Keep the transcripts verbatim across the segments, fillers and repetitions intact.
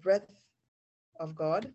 breath of God.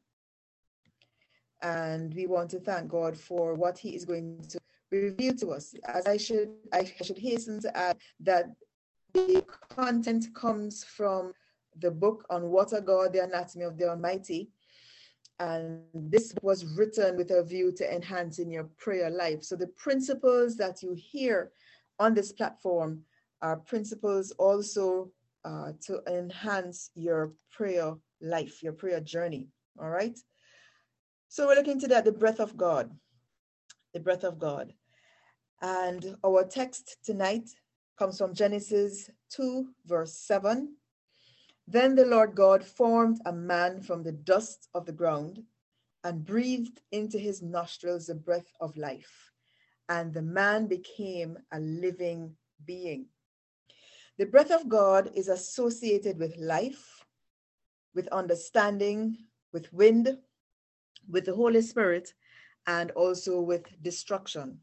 And we want to thank God for what he is going to reveal to us. As I should, I should hasten to add that the content comes from the book on Water God, the Anatomy of the Almighty. And this was written with a view to enhancing your prayer life. So the principles that you hear on this platform are principles also uh, to enhance your prayer life, your prayer journey. All right. So we're looking today at the breath of God, the breath of God. And our text tonight comes from Genesis two, verse seven. Then the Lord God formed a man from the dust of the ground and breathed into his nostrils the breath of life, and the man became a living being. The breath of God is associated with life, with understanding, with wind, with the Holy Spirit, and also with destruction.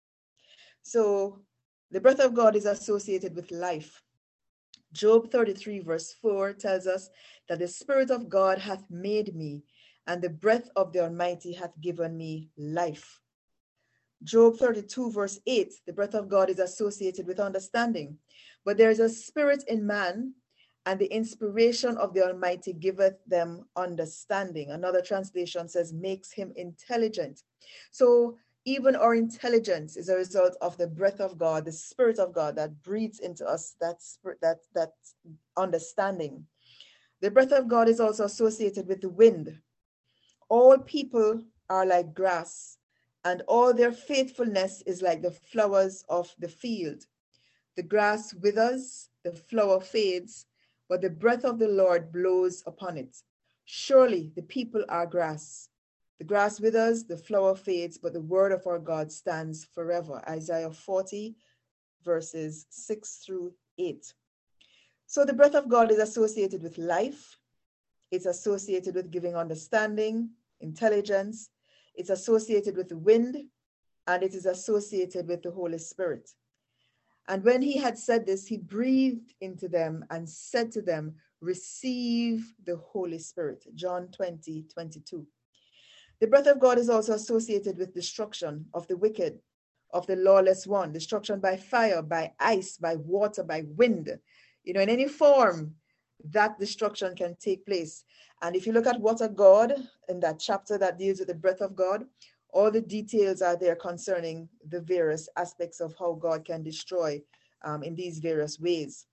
So the breath of God is associated with life. Job thirty-three verse four tells us that the Spirit of God hath made me, and the breath of the Almighty hath given me life. Job thirty-two verse eight, the breath of God is associated with understanding. But there is a spirit in man, and the inspiration of the Almighty giveth them understanding. Another translation says, makes him intelligent. So even our intelligence is a result of the breath of God, the Spirit of God that breathes into us that spirit, that, that understanding. The breath of God is also associated with the wind. All people are like grass, and all their faithfulness is like the flowers of the field. The grass withers, the flower fades, but the breath of the Lord blows upon it. Surely the people are grass. The grass withers, the flower fades, but the word of our God stands forever. Isaiah forty, verses six through eight. So the breath of God is associated with life. It's associated with giving understanding, intelligence. It's associated with the wind, and it is associated with the Holy Spirit. And when he had said this, he breathed into them and said to them, receive the Holy Spirit. John twenty, twenty-two. The breath of God is also associated with destruction of the wicked, of the lawless one, destruction by fire, by ice, by water, by wind. You know, in any form, that destruction can take place. And if you look at Water God, in that chapter that deals with the breath of God, all the details are there concerning the various aspects of how God can destroy um, in these various ways.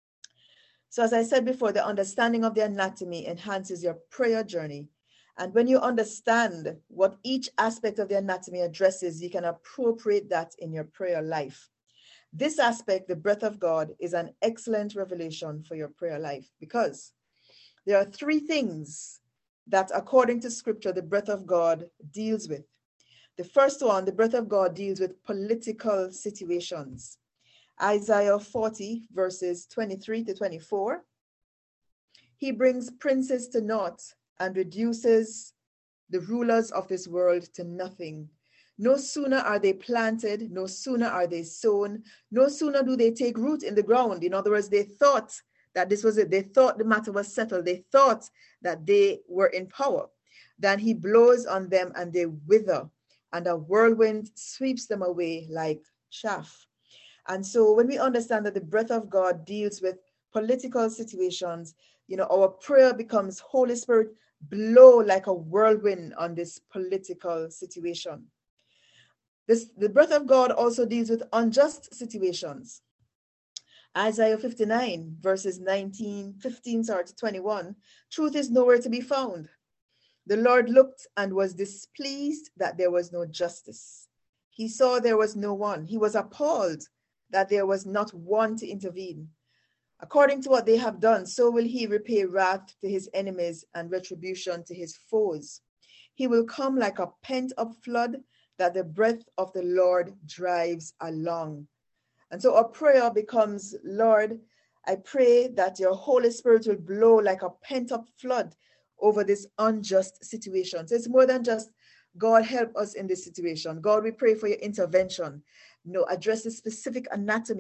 So as I said before, the understanding of the anatomy enhances your prayer journey. And when you understand what each aspect of the anatomy addresses, you can appropriate that in your prayer life. This aspect, the breath of God, is an excellent revelation for your prayer life because there are three things that, according to scripture, the breath of God deals with. The first one, the breath of God deals with political situations. Isaiah forty, verses twenty-three to twenty-four. He brings princes to naught and reduces the rulers of this world to nothing. No sooner are they planted, no sooner are they sown, no sooner do they take root in the ground. In other words, they thought that this was it. They thought the matter was settled. They thought that they were in power. Then he blows on them and they wither, and a whirlwind sweeps them away like chaff. And so when we understand that the breath of God deals with political situations, you know, our prayer becomes, Holy Spirit, blow like a whirlwind on this political situation. This, the breath of God also deals with unjust situations. Isaiah fifty-nine, verses nineteen, fifteen sorry, to twenty-one, truth is nowhere to be found. The Lord looked and was displeased that there was no justice. He saw there was no one. He was appalled that there was not one to intervene. According to what they have done, so will he repay wrath to his enemies and retribution to his foes. He will come like a pent-up flood that the breath of the Lord drives along. And so our prayer becomes, Lord, I pray that your Holy Spirit will blow like a pent-up flood over this unjust situation. So it's more than just, God, help us in this situation. God, we pray for your intervention. No, address the specific anatomy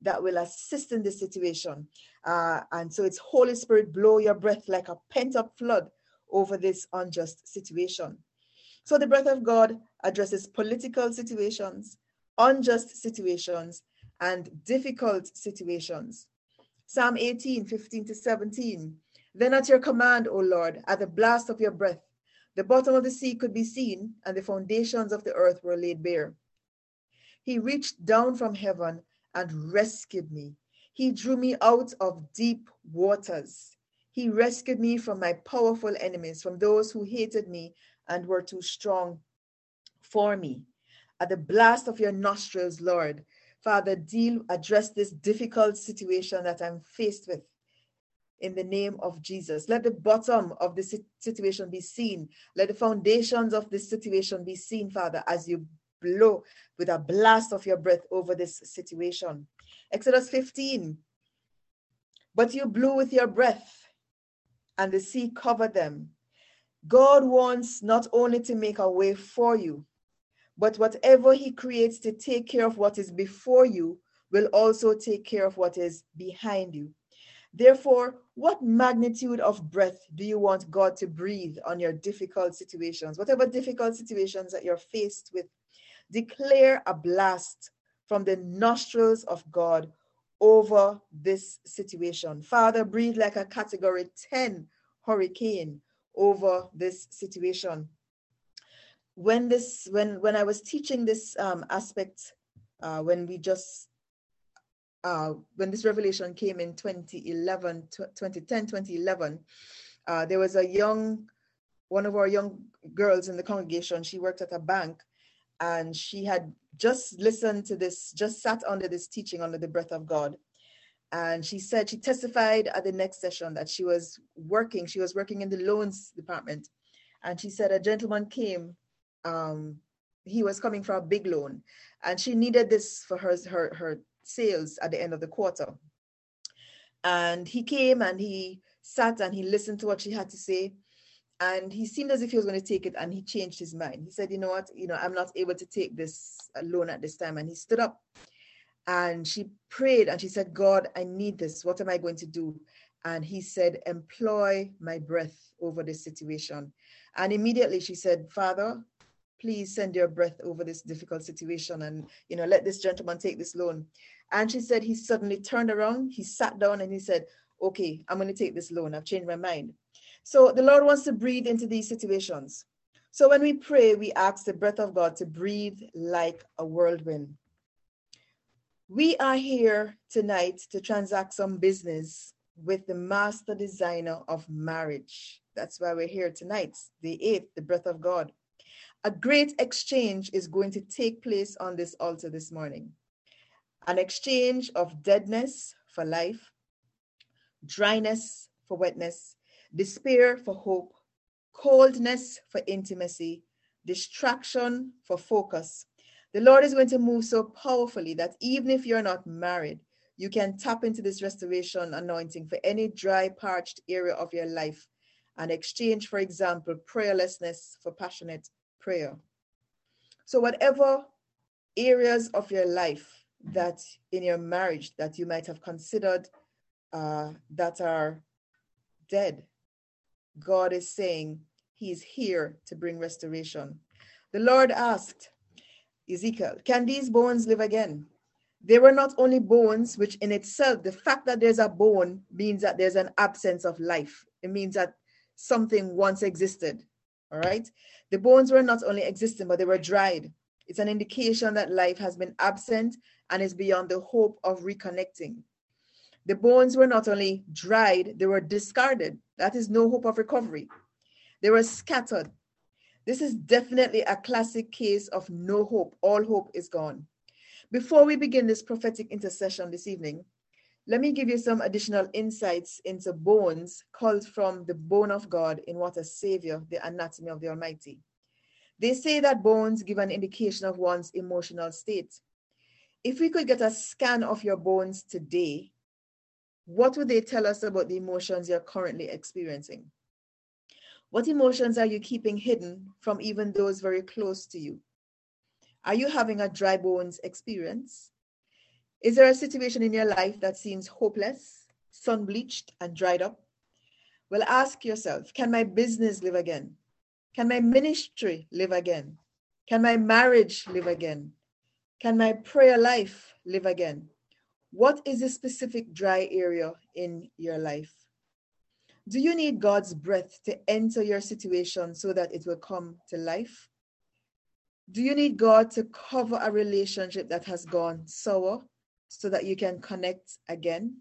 that will assist in this situation. Uh, and so it's Holy Spirit, blow your breath like a pent-up flood over this unjust situation. So the breath of God addresses political situations, unjust situations, and difficult situations. Psalm eighteen, fifteen to seventeen. Then at your command, O Lord, at the blast of your breath, the bottom of the sea could be seen, and the foundations of the earth were laid bare. He reached down from heaven and rescued me. He drew me out of deep waters. He rescued me from my powerful enemies, from those who hated me and were too strong for me. At the blast of your nostrils, Lord, Father, deal, address this difficult situation that I'm faced with. In the name of Jesus, let the bottom of the situation be seen. Let the foundations of this situation be seen, Father, as you blow with a blast of your breath over this situation. Exodus fifteen. But you blew with your breath, and the sea covered them. God wants not only to make a way for you, but whatever he creates to take care of what is before you will also take care of what is behind you. Therefore, what magnitude of breath do you want God to breathe on your difficult situations? Whatever difficult situations that you're faced with, declare a blast from the nostrils of God over this situation. Father, breathe like a category ten hurricane over this situation. When this, when, when I was teaching this um, aspect, uh, when we just Uh, when this revelation came in twenty eleven, twenty ten, twenty eleven, uh, there was a young, one of our young girls in the congregation. She worked at a bank, and she had just listened to this, just sat under this teaching under the breath of God. And she said, she testified at the next session that she was working, she was working in the loans department. And she said a gentleman came, um, he was coming for a big loan, and she needed this for her, her, her sales at the end of the quarter. And he came and he sat and he listened to what she had to say. And he seemed as if he was going to take it, and he changed his mind. He said, you know what, you know, I'm not able to take this loan at this time. And he stood up and she prayed and she said, God, I need this. What am I going to do? And he said, employ my breath over this situation. And immediately she said, Father, please send your breath over this difficult situation, and, you know, let this gentleman take this loan. And she said, he suddenly turned around, he sat down and he said, okay, I'm going to take this loan. I've changed my mind. So the Lord wants to breathe into these situations. So when we pray, we ask the breath of God to breathe like a whirlwind. We are here tonight to transact some business with the master designer of marriage. That's why we're here tonight, the eighth, the breath of God. A great exchange is going to take place on this altar this morning. An exchange of deadness for life, dryness for wetness, despair for hope, coldness for intimacy, distraction for focus. The Lord is going to move so powerfully that even if you're not married, you can tap into this restoration anointing for any dry, parched area of your life and exchange, for example, prayerlessness for passionate prayer. So whatever areas of your life that in your marriage that you might have considered uh, that are dead, God is saying he's here to bring restoration. The Lord asked Ezekiel, can these bones live again? They were not only bones, which in itself, the fact that there's a bone means that there's an absence of life. It means that something once existed. All right. The bones were not only existing, but they were dried. It's an indication that life has been absent and is beyond the hope of reconnecting. The bones were not only dried, they were discarded. That is no hope of recovery. They were scattered. This is definitely a classic case of no hope. All hope is gone. Before we begin this prophetic intercession this evening, let me give you some additional insights into bones culled from the bone of God in What a Savior, the Anatomy of the Almighty. They say that bones give an indication of one's emotional state. If we could get a scan of your bones today, what would they tell us about the emotions you're currently experiencing? What emotions are you keeping hidden from even those very close to you? Are you having a dry bones experience? Is there a situation in your life that seems hopeless, sun-bleached, and dried up? Well, ask yourself, can my business live again? Can my ministry live again? Can my marriage live again? Can my prayer life live again? What is the specific dry area in your life? Do you need God's breath to enter your situation so that it will come to life? Do you need God to cover a relationship that has gone sour so that you can connect again?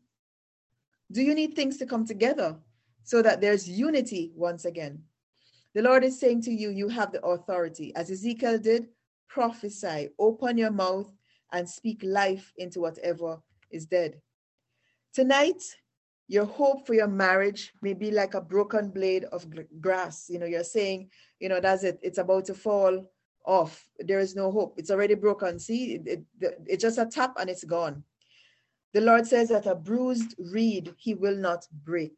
Do you need things to come together so that there's unity once again? The Lord is saying to you, you have the authority. As Ezekiel did, prophesy, open your mouth and speak life into whatever is dead. Tonight, your hope for your marriage may be like a broken blade of grass. You know, you're saying, you know, that's it. It's about to fall off. There is no hope. It's already broken. See, it, it, it's just a tap and it's gone. The Lord says that a bruised reed he will not break.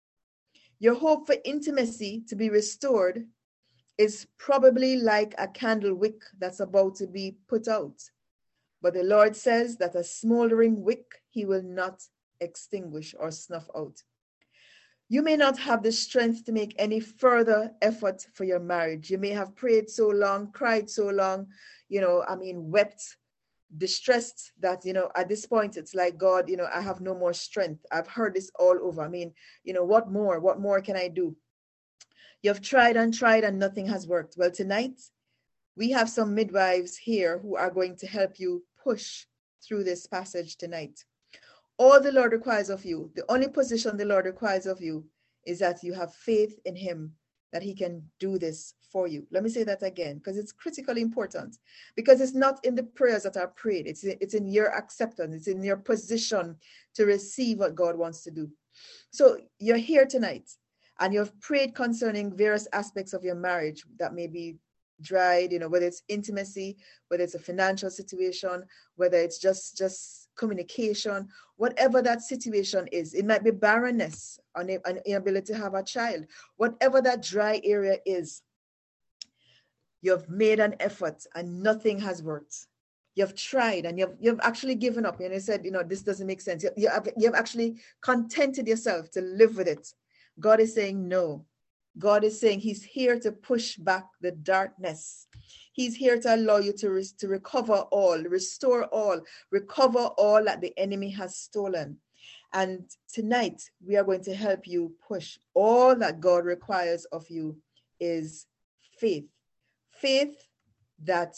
Your hope for intimacy to be restored is probably like a candle wick that's about to be put out. But the Lord says that a smoldering wick he will not extinguish or snuff out. You may not have the strength to make any further effort for your marriage. You may have prayed so long, cried so long, you know, I mean, wept, distressed that, you know, at this point, it's like, God, you know, I have no more strength. I've heard this all over. I mean, you know, what more? What more can I do? You've tried and tried and nothing has worked. Well, tonight, we have some midwives here who are going to help you push through this passage tonight. All the Lord requires of you, the only position the Lord requires of you is that you have faith in him, that he can do this for you. Let me say that again, because it's critically important. Because it's not in the prayers that are prayed. It's, it's in your acceptance. It's in your position to receive what God wants to do. So you're here tonight, and you've prayed concerning various aspects of your marriage that may be dried, you know, whether it's intimacy, whether it's a financial situation, whether it's just, just communication, whatever that situation is. It might be barrenness, an inability to have a child, whatever that dry area is. You've made an effort and nothing has worked. You've tried and you've, you've actually given up and you said, you know, this doesn't make sense. You, you, have, you have actually contented yourself to live with it. God is saying no. God is saying he's here to push back the darkness. He's here to allow you to, re- to recover all, restore all, recover all that the enemy has stolen. And tonight, we are going to help you push. All that God requires of you is faith. Faith that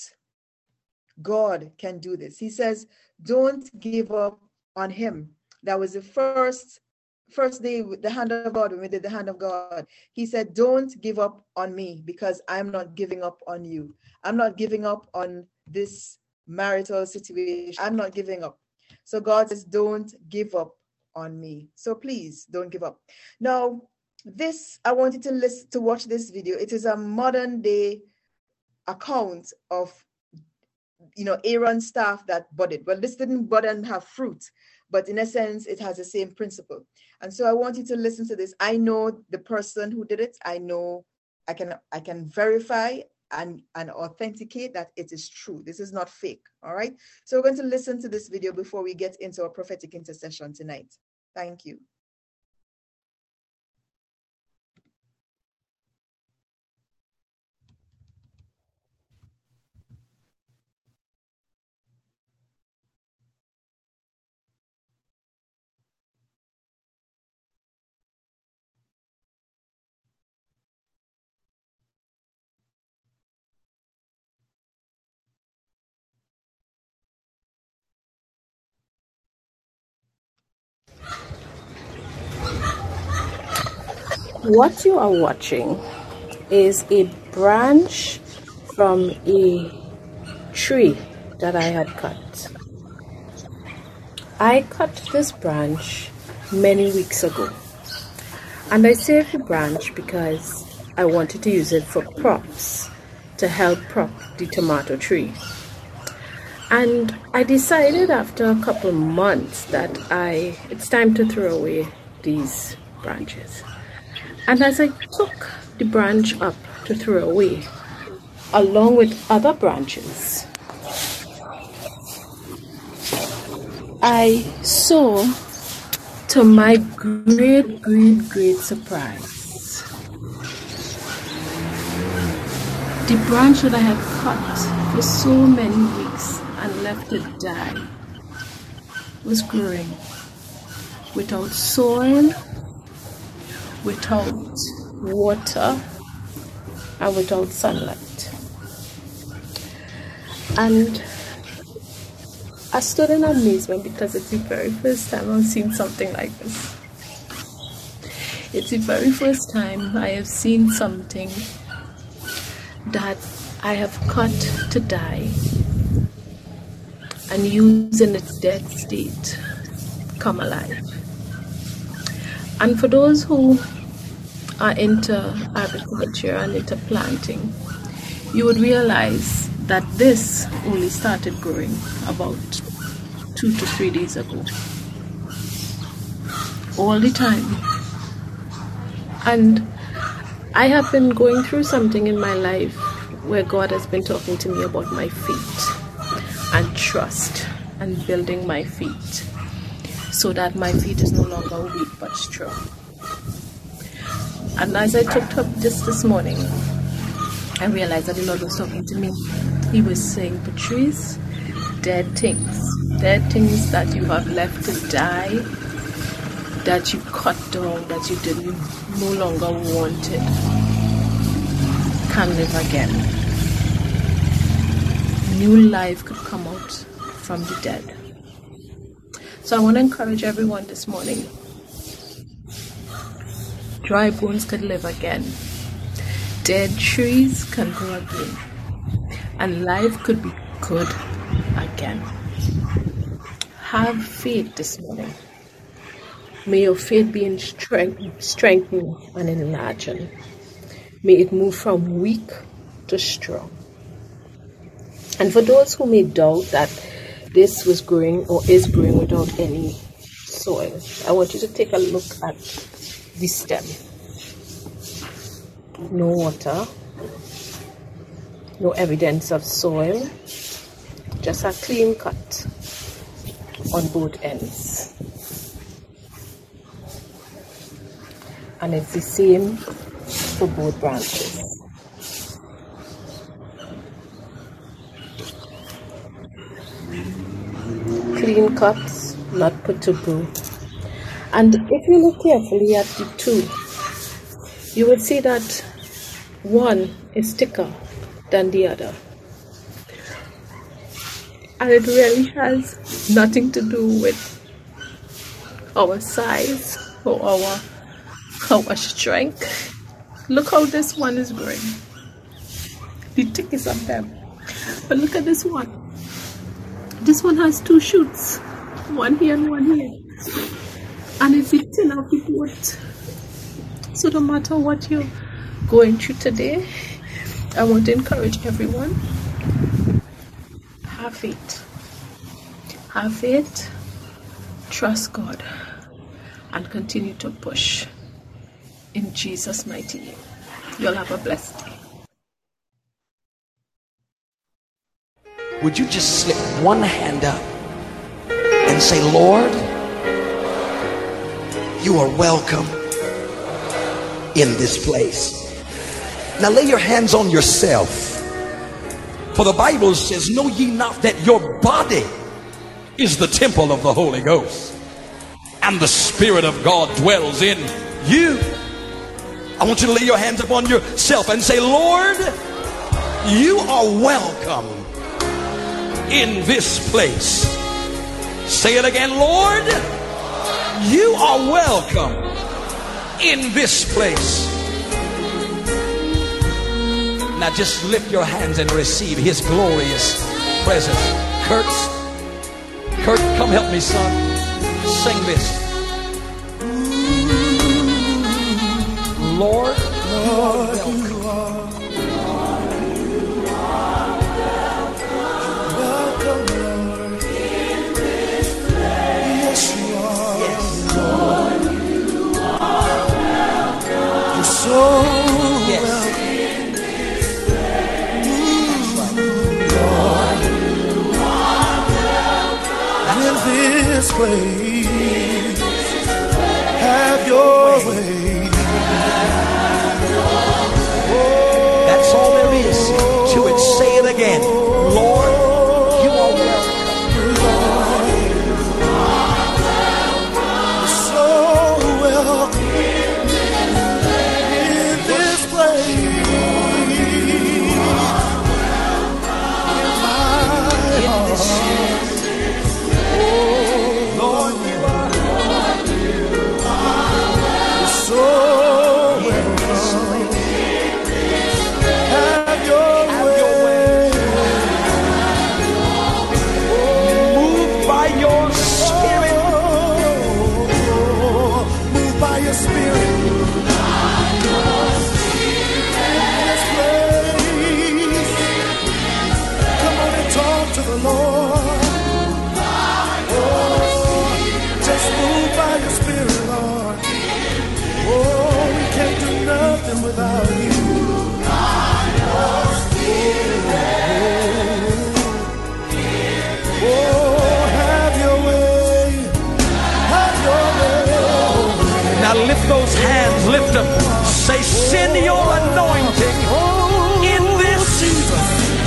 God can do this. He says, don't give up on him. That was the first First day with the hand of God, when we did the hand of God, he said, don't give up on me because I'm not giving up on you. I'm not giving up on this marital situation. I'm not giving up. So God says, don't give up on me. So please don't give up. Now, this, I want you to listen, to watch this video. It is a modern day account of, you know, Aaron's staff that budded. Well, this didn't bud and have fruit, but in a sense, it has the same principle. And so I want you to listen to this. I know the person who did it. I know I can I can verify and, and authenticate that it is true. This is not fake. All right. So we're going to listen to this video before we get into our prophetic intercession tonight. Thank you. What you are watching is a branch from a tree that I had cut. I cut this branch many weeks ago, and I saved the branch because I wanted to use it for props to help prop the tomato tree. And I decided after a couple months that I it's time to throw away these branches. And as I took the branch up to throw away, along with other branches, I saw, to my great, great, great surprise, the branch that I had cut for so many weeks and left it die was growing without soil, without water, and without sunlight. And I stood in amazement because it's the very first time I've seen something like this. It's the very first time I have seen something that I have cut to die and used in its dead state come alive. And for those who are into agriculture and into planting, you would realize that this only started growing about two to three days ago. All the time. And I have been going through something in my life where God has been talking to me about my feet and trust and building my feet so that my feet is no longer weak but strong. And as I took up just this morning, I realized that the Lord was talking to me. He was saying, Patrice, dead things, dead things that you have left to die, that you cut down, that you didn't no longer wanted, can live again. New life could come out from the dead. So I want to encourage everyone this morning. Dry bones could live again. Dead trees can grow again. And life could be good again. Have faith this morning. May your faith be in strength, strengthened and enlarged. May it move from weak to strong. And for those who may doubt that this was growing or is growing without any soil, I want you to take a look at the stem. No water, no evidence of soil, just a clean cut on both ends. And it's the same for both branches. Clean cuts, not put to brew. And if you look carefully at the two, you will see that one is thicker than the other. And it really has nothing to do with our size or our, our strength. Look how this one is growing. The thickest of them. But look at this one. This one has two shoots. One here and one here. And it's the thin of the both. So no matter what you're going through today, I want to encourage everyone. Have faith. Have faith. Trust God. And continue to push. In Jesus' mighty name. You'll have a blessed day. Would you just slip one hand up and say, Lord, you are welcome in this place. Now lay your hands on yourself. For the Bible says, know ye not that your body is the temple of the Holy Ghost, and the Spirit of God dwells in you. I want you to lay your hands upon yourself and say, Lord, you are welcome in this place. Say it again, Lord, you are welcome in this place. Now just lift your hands and receive his glorious presence. Kurt, Kurt, come help me, son. Sing this. Lord, Lord, you are welcome. So yes. Welcome. Lord, you are welcome. this place. Have your way. That's all there is to it. Say it again. Lord, you are welcome. So welcome in this place. In my heart. Lord, you are So welcome. Have your way. moved by your spirit. Move by your spirit. This place. Come on and talk to the Lord. Oh, just move by your spirit, Lord. Oh, we can't do nothing without you. Oh, have your way. Have your way. Now lift those hands, lift them. Say, send your anointing in this season.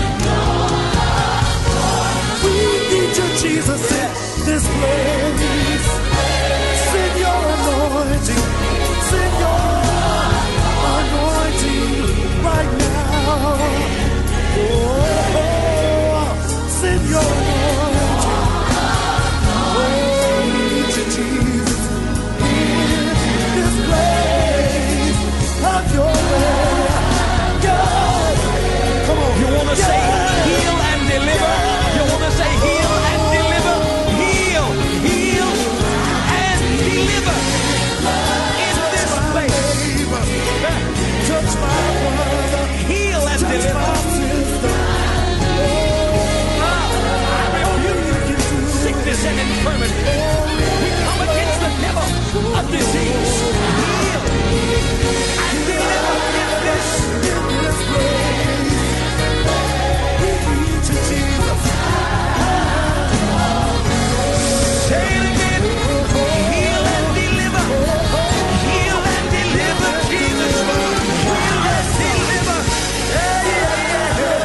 We need you, Jesus, in this place. Send your anointing. Send your anointing right now. Oh, send your anointing. Oh, we need you, Jesus, in this place. Have your way. God. Come on. You want to say heal and deliver? You want to say heal and deliver? Heal, heal and deliver in this place. Touch my brother. Heal and Touch my deliver. sister. I rebuke sickness and infirmity. We come against the devil of disease. Heal and deliver in this. This place. We need you, Jesus. Say it again. Heal and deliver. Heal and deliver, Jesus. Heal and deliver. Yeah, yeah, yeah.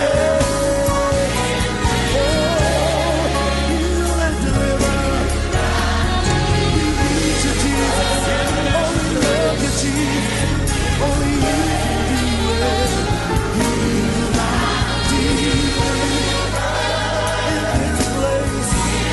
Heal and deliver. We need you, Jesus. Oh, we love you, Jesus. Only you can do it. Heal and deliver in this place.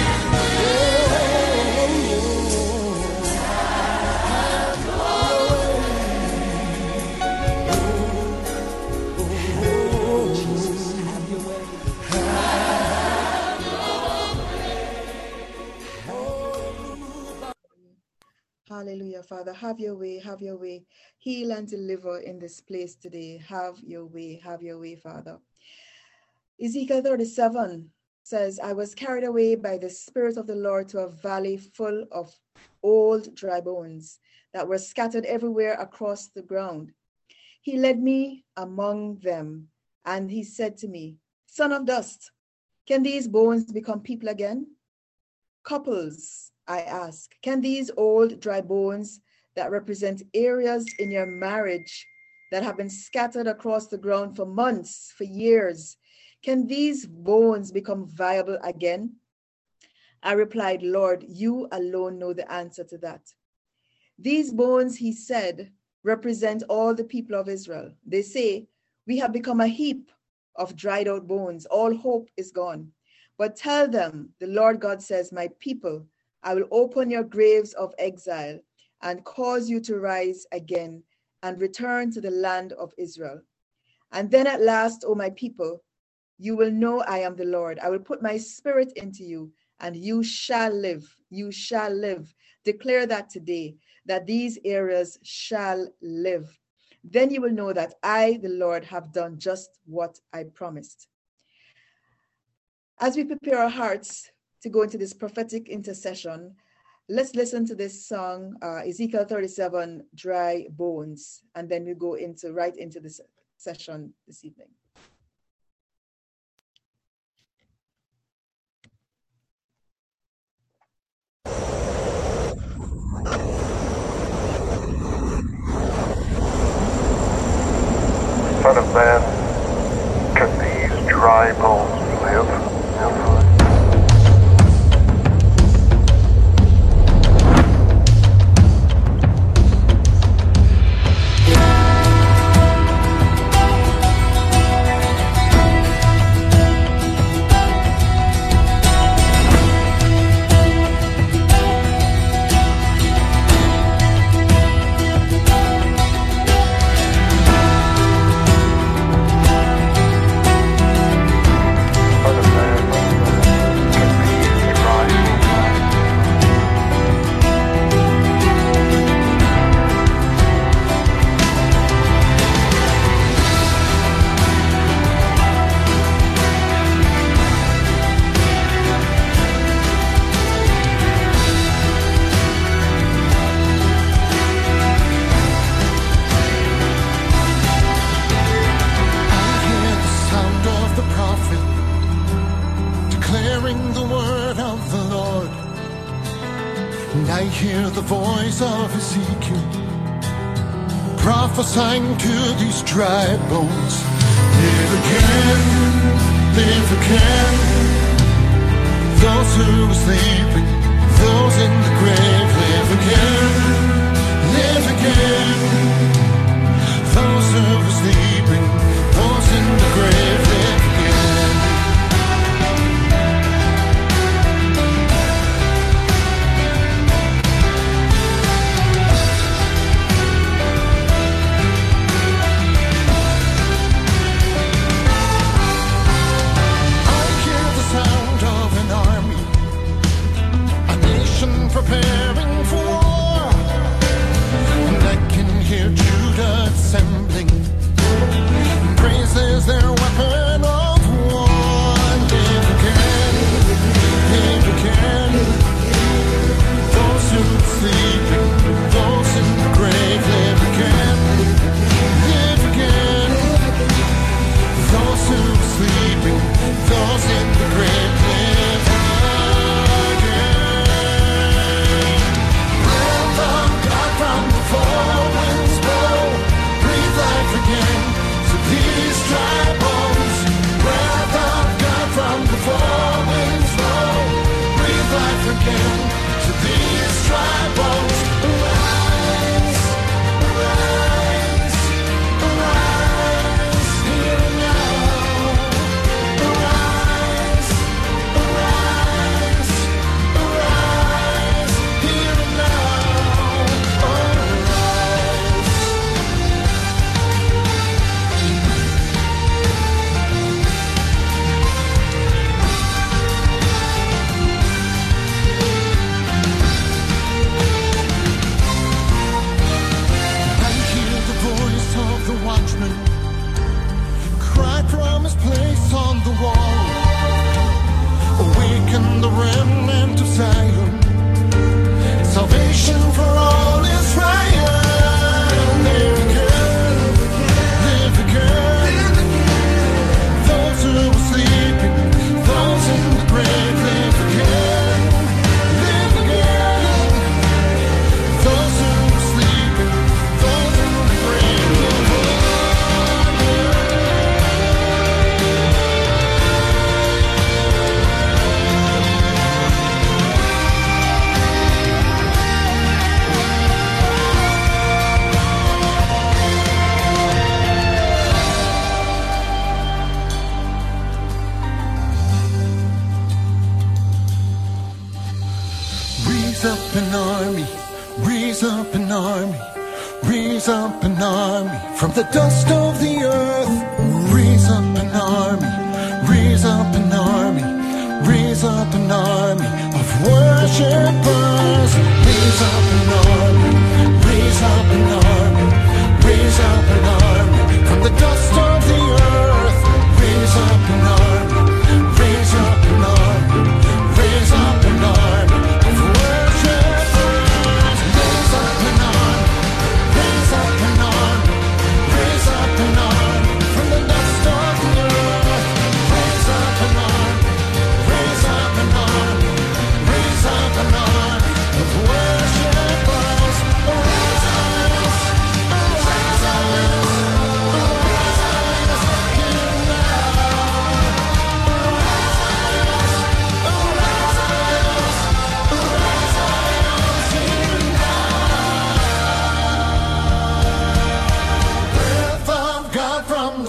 Hallelujah, Father. Have your way, have your way. Heal and deliver in this place today. Have your way, have your way, Father. Ezekiel thirty-seven says, I was carried away by the Spirit of the Lord to a valley full of old dry bones that were scattered everywhere across the ground. He led me among them, and he said to me, Son of dust, can these bones become people again? Couples, I ask, can these old dry bones that represent areas in your marriage that have been scattered across the ground for months, for years, can these bones become viable again? I replied, Lord, you alone know the answer to that. These bones, he said, represent all the people of Israel. They say, we have become a heap of dried out bones. All hope is gone. But tell them, the Lord God says, my people, I will open your graves of exile and cause you to rise again and return to the land of Israel. And then at last, O my people, you will know I am the Lord. I will put my spirit into you, and you shall live. You shall live. Declare that today, that these areas shall live. Then you will know that I, the Lord, have done just what I promised. As we prepare our hearts to go into this prophetic intercession, let's listen to this song, uh, Ezekiel thirty-seven, Dry Bones, and then we go into right into this session this evening. Son of man, can these dry bones live? Prophesying to these dry bones, live again, live again. Those who are sleeping, those in the grave, live again, live again. Those who are sleeping, those in the grave, live again. Preparing for war, and I can hear Judah assembling. Praise is their weapon of war. Live again, live again. Those who are sleeping, those in the grave, live again, live again. Those who are sleeping, those in the grave, live again. Again to these dry bones, arise, arise, arise, here and now. Arise, arise, arise, here and now. Arise. The watchman cried from his place on the wall, awaken the remnant of Zion, salvation for all Israel. Live again, live again. Those who are sleeping, those in the grave, live again, live again. Those who are sleeping, those in the grave, live again. Raise up an army, raise up an army, raise up an army from the dust of the earth. Raise up an army, raise up an army, raise up an army of worshipers. Raise up an army, raise up an army, raise up an army from the dust of the earth. Raise up an army, raise up an army, raise up an army of worshipers. Raise up an army, raise up an army, raise up an army from the dust of the earth. Raise up an army, raise up an army, raise up an army.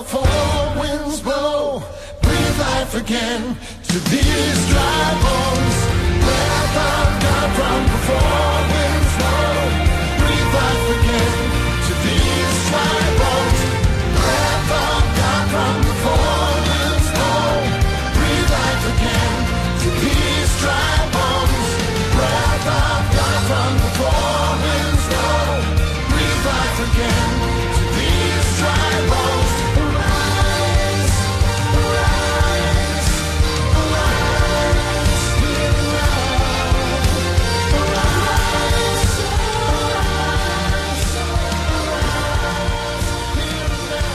four winds blow, breathe life again to these dry bones. Breath of God from the four winds blow, breathe life again to these dry bones. Breath of God from the four winds blow, breathe life again to these dry bones. Breath of God from the four winds blow, breathe life again to these dry bones. Arise, arise, arise, hear now. Arise, arise, arise, hear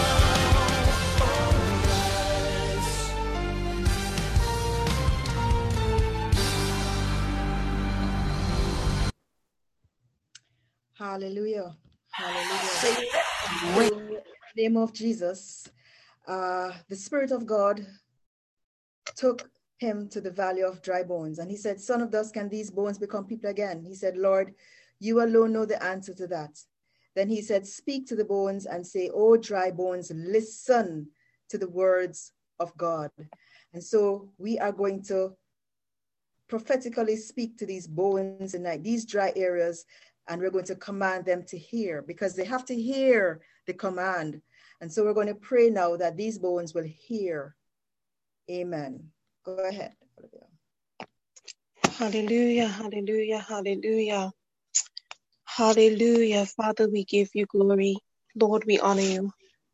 Hallelujah. Hallelujah. In the name of Jesus, uh, the Spirit of God took him to the valley of dry bones. And he said, Son of dust, can these bones become people again? He said, Lord, you alone know the answer to that. Then he said, speak to the bones and say, oh, dry bones, listen to the words of God. And so we are going to prophetically speak to these bones tonight, these dry areas, and we're going to command them to hear, because they have to hear the command. And so we're going to pray now that these bones will hear. Amen. Go ahead, Olivia. Hallelujah, hallelujah, hallelujah. Hallelujah. Father, we give you glory. Lord, we honor you.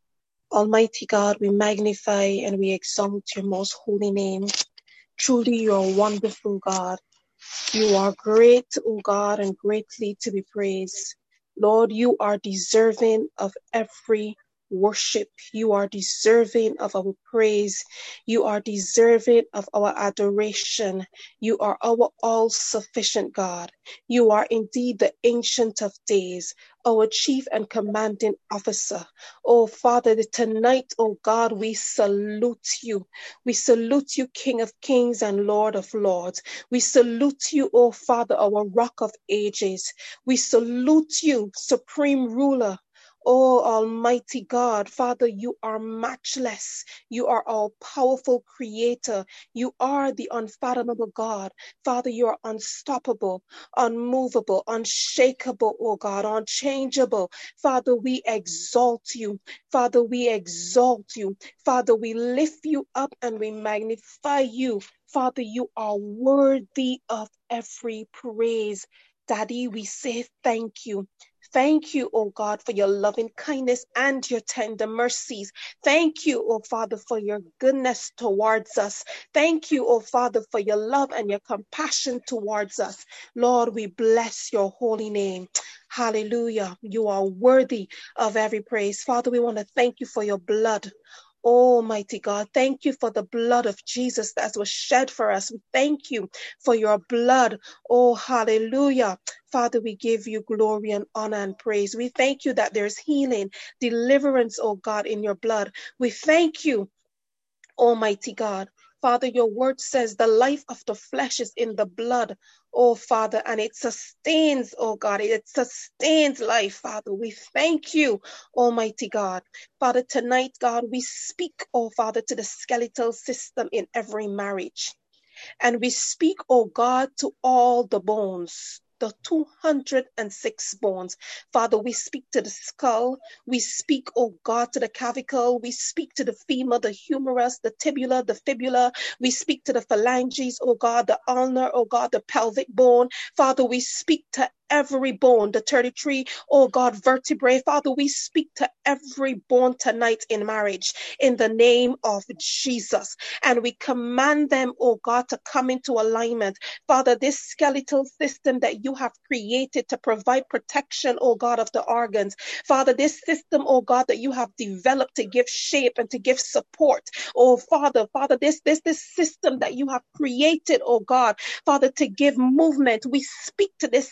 Almighty God, we magnify and we exalt your most holy name. Truly, you are wonderful, God. You are great, O God, and greatly to be praised. Lord, you are deserving of every worship. You are deserving of our praise. You are deserving of our adoration. You are our all-sufficient God. You are indeed the Ancient of Days, our chief and commanding officer. Oh, Father, tonight, oh God, we salute you. We salute you, King of Kings and Lord of Lords. We salute you, oh Father, our Rock of Ages. We salute you, Supreme Ruler. Oh, Almighty God, Father, you are matchless. You are all powerful creator. You are the unfathomable God. Father, you are unstoppable, unmovable, unshakable, oh God, unchangeable. Father, we exalt you. Father, we exalt you. Father, we lift you up and we magnify you. Father, you are worthy of every praise. Daddy, we say thank you. Thank you, oh God, for your loving kindness and your tender mercies. Thank you, oh Father, for your goodness towards us. Thank you, oh Father, for your love and your compassion towards us. Lord, we bless your holy name. Hallelujah. You are worthy of every praise. Father, we want to thank you for your blood. Almighty God, thank you for the blood of Jesus that was shed for us. We thank you for your blood. Oh, hallelujah. Father, we give you glory and honor and praise. We thank you that there's healing, deliverance, oh God, in your blood. We thank you, Almighty God. Father, your word says the life of the flesh is in the blood, oh Father, and it sustains, oh God, it sustains life, Father. We thank you, Almighty God. Father, tonight, God, we speak, oh Father, to the skeletal system in every marriage. And we speak, oh God, to all the bones, the two hundred six bones. Father, we speak to the skull. We speak, oh God, to the clavicle. We speak to the femur, the humerus, the tibula, the fibula. We speak to the phalanges, oh God, the ulnar, oh God, the pelvic bone. Father, we speak to every bone, the thirty-three, oh God, vertebrae. Father, we speak to every bone tonight in marriage in the name of Jesus. And we command them, oh God, to come into alignment. Father, this skeletal system that you have created to provide protection, oh God, of the organs. Father, this system, oh God, that you have developed to give shape and to give support. Oh Father, Father, this, this, this system that you have created, oh God, Father, to give movement. We speak to this skeletal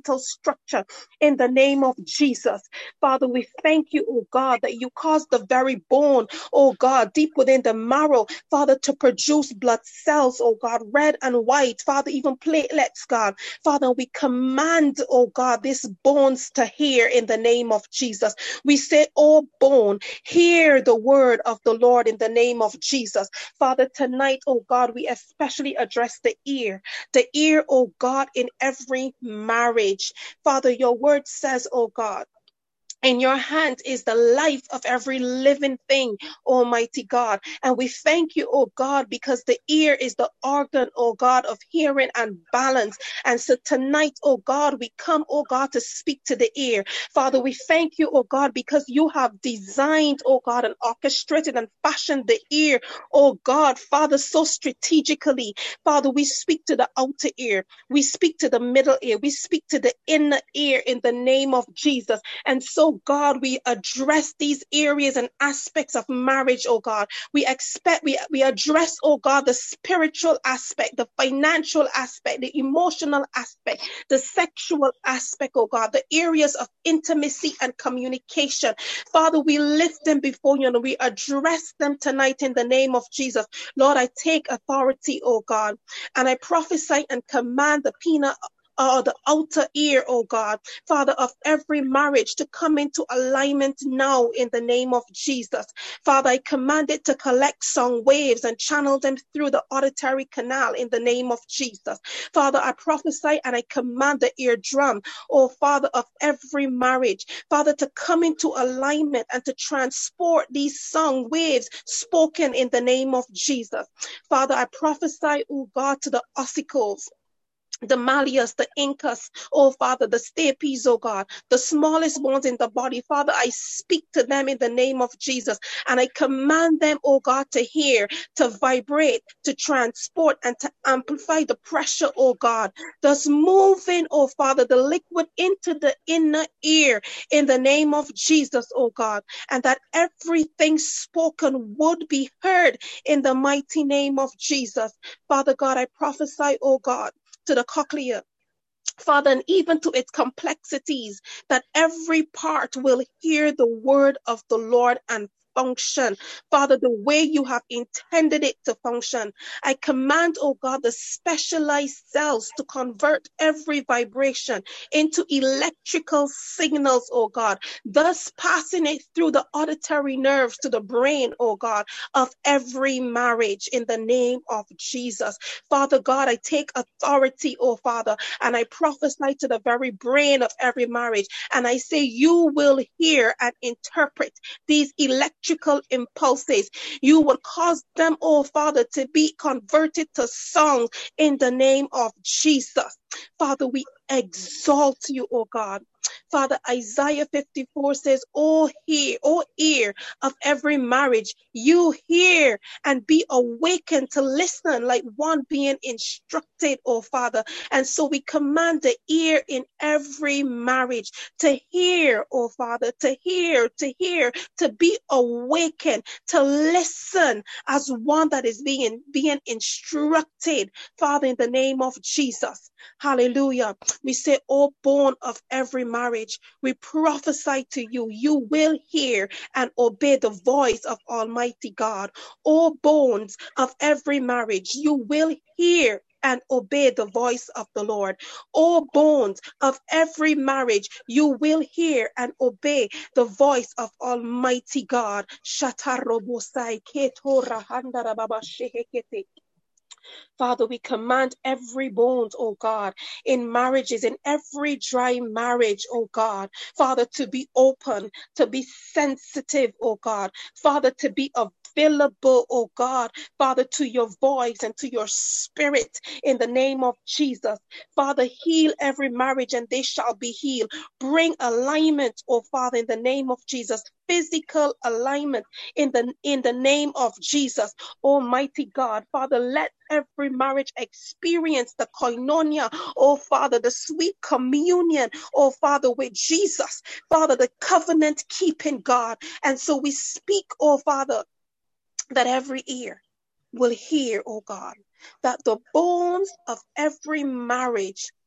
vital structure in the name of Jesus. Father, we thank you, oh God, that you caused the very bone, oh God, deep within the marrow, Father, to produce blood cells, oh God, red and white, Father, even platelets, God. Father, we command, oh God, these bones to hear in the name of Jesus. We say, oh bone, hear the word of the Lord in the name of Jesus. Father, tonight, oh God, we especially address the ear, the ear, oh God, in every marriage. Father, your word says, oh God, in your hand is the life of every living thing, Almighty God. And we thank you, oh God, because the ear is the organ, oh God, of hearing and balance. And so tonight, oh God, we come, oh God, to speak to the ear. Father, we thank you, oh God, because you have designed, oh God, and orchestrated and fashioned the ear, oh God, Father, so strategically. Father, we speak to the outer ear. We speak to the middle ear. We speak to the inner ear in the name of Jesus. And so, God, we address these areas and aspects of marriage, oh God. We expect, we, we address, oh God, the spiritual aspect, the financial aspect, the emotional aspect, the sexual aspect, oh God, the areas of intimacy and communication. Father, we lift them before you and we address them tonight in the name of Jesus. Lord, I take authority, oh God, and I prophesy and command the peanut or the outer ear, oh God, Father, of every marriage to come into alignment now in the name of Jesus. Father, I command it to collect song waves and channel them through the auditory canal in the name of Jesus. Father, I prophesy and I command the eardrum, oh Father, of every marriage, Father, to come into alignment and to transport these song waves spoken in the name of Jesus. Father, I prophesy, oh God, to the ossicles, the malleus, the incus, oh Father, the stapes, oh God, the smallest ones in the body. Father, I speak to them in the name of Jesus and I command them, oh God, to hear, to vibrate, to transport and to amplify the pressure, oh God, thus moving, oh Father, the liquid into the inner ear in the name of Jesus, oh God, and that everything spoken would be heard in the mighty name of Jesus. Father God, I prophesy, oh God, to the cochlea, Father, and even to its complexities, that every part will hear the word of the Lord and function, Father, the way you have intended it to function. I command, oh God, the specialized cells to convert every vibration into electrical signals, oh God, thus passing it through the auditory nerves to the brain, oh God, of every marriage in the name of Jesus. Father God, I take authority, oh Father, and I prophesy to the very brain of every marriage, and I say, you will hear and interpret these electrical impulses. You will cause them, oh Father, to be converted to songs in the name of Jesus. Father, we exalt you, oh God. Father, Isaiah fifty-four says, oh, hear, oh, ear of every marriage, you hear and be awakened to listen like one being instructed, oh Father. And so we command the ear in every marriage to hear, oh Father, to hear, to hear, to be awakened, to listen as one that is being, being instructed, Father, in the name of Jesus. Hallelujah. We say, oh, born of every marriage, we prophesy to you, you will hear and obey the voice of Almighty God. Oh, bones of every marriage, you will hear and obey the voice of the Lord. Oh, bones of every marriage, you will hear and obey the voice of Almighty God. Shatarobosai ketora handarababa shehekete. Father, we command every bone, oh God, in marriages, in every dry marriage, oh God, Father, to be open, to be sensitive, oh God, Father, to be available, oh God, Father, to your voice and to your spirit in the name of Jesus. Father, heal every marriage and they shall be healed. Bring alignment, oh Father, in the name of Jesus. Physical alignment in the in the name of Jesus. Almighty God, Father, let every marriage experience the koinonia, oh Father, the sweet communion, oh Father, with Jesus, Father, the covenant keeping God. And so we speak, oh Father, that every ear will hear, oh God, that the bones of every marriage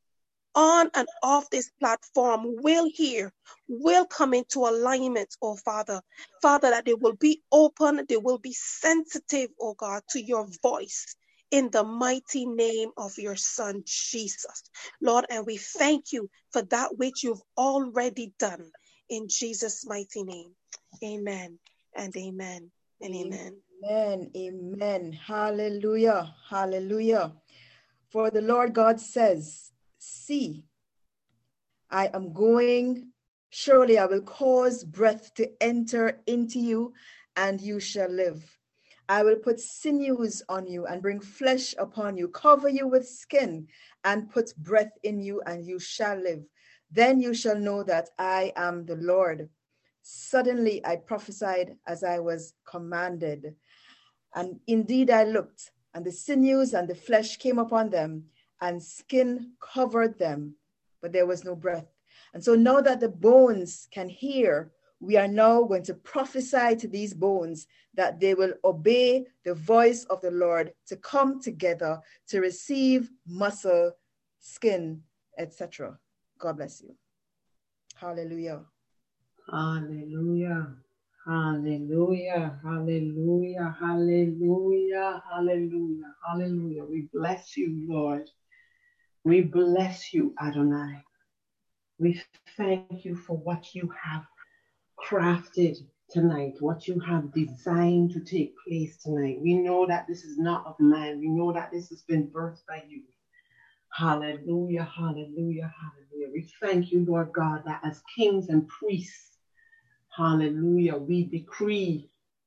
on and off this platform will hear, will come into alignment, oh Father. Father, that they will be open, they will be sensitive, oh God, to your voice in the mighty name of your Son, Jesus. Lord, and we thank you for that which you've already done in Jesus' mighty name. Amen and amen and amen. Amen. Amen. Hallelujah. Hallelujah. For the Lord God says, see, I am going, surely I will cause breath to enter into you, and you shall live. I will put sinews on you and bring flesh upon you, cover you with skin, and put breath in you, and you shall live. Then you shall know that I am the Lord. Suddenly I prophesied as I was commanded. And indeed I looked, and the sinews and the flesh came upon them, and skin covered them, but there was no breath. And so now that the bones can hear, we are now going to prophesy to these bones that they will obey the voice of the Lord to come together to receive muscle, skin, et cetera. God bless you. Hallelujah. Hallelujah. Hallelujah. Hallelujah. Hallelujah. Hallelujah. Hallelujah. We bless you, Lord. We bless you, Adonai. We thank you for what you have crafted tonight, what you have designed to take place tonight. We know that this is not of man. We know that this has been birthed by you. Hallelujah, hallelujah, hallelujah. We thank you, Lord God, that as kings and priests, hallelujah, we decree,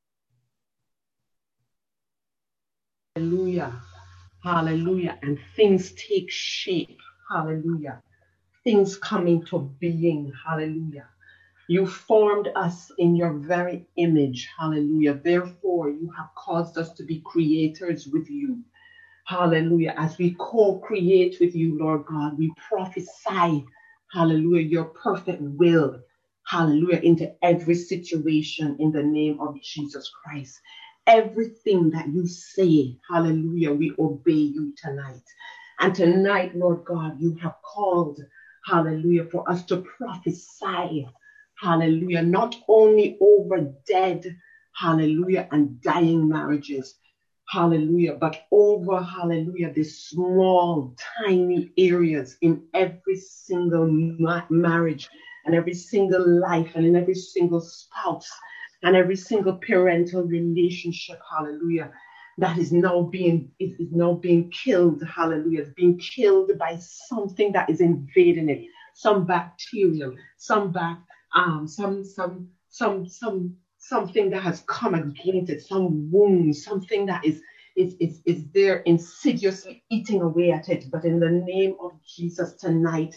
hallelujah, hallelujah, and things take shape, hallelujah. Things come into being, hallelujah. You formed us in your very image, hallelujah. Therefore, you have caused us to be creators with you, hallelujah. As we co-create with you, Lord God, we prophesy, hallelujah, your perfect will, hallelujah, into every situation in the name of Jesus Christ. Everything that you say, hallelujah, we obey you tonight. And tonight, Lord God, you have called, hallelujah, for us to prophesy, hallelujah, not only over dead, hallelujah, and dying marriages, hallelujah, but over, hallelujah, the small, tiny areas in every single ma- marriage and every single life and in every single spouse and every single parental relationship, hallelujah, that is now being is, is now being killed, hallelujah, it's being killed by something that is invading it, some bacterial, some back, um, some some some some something that has come against it, some wound, something that is is is is there insidiously eating away at it. But in the name of Jesus tonight,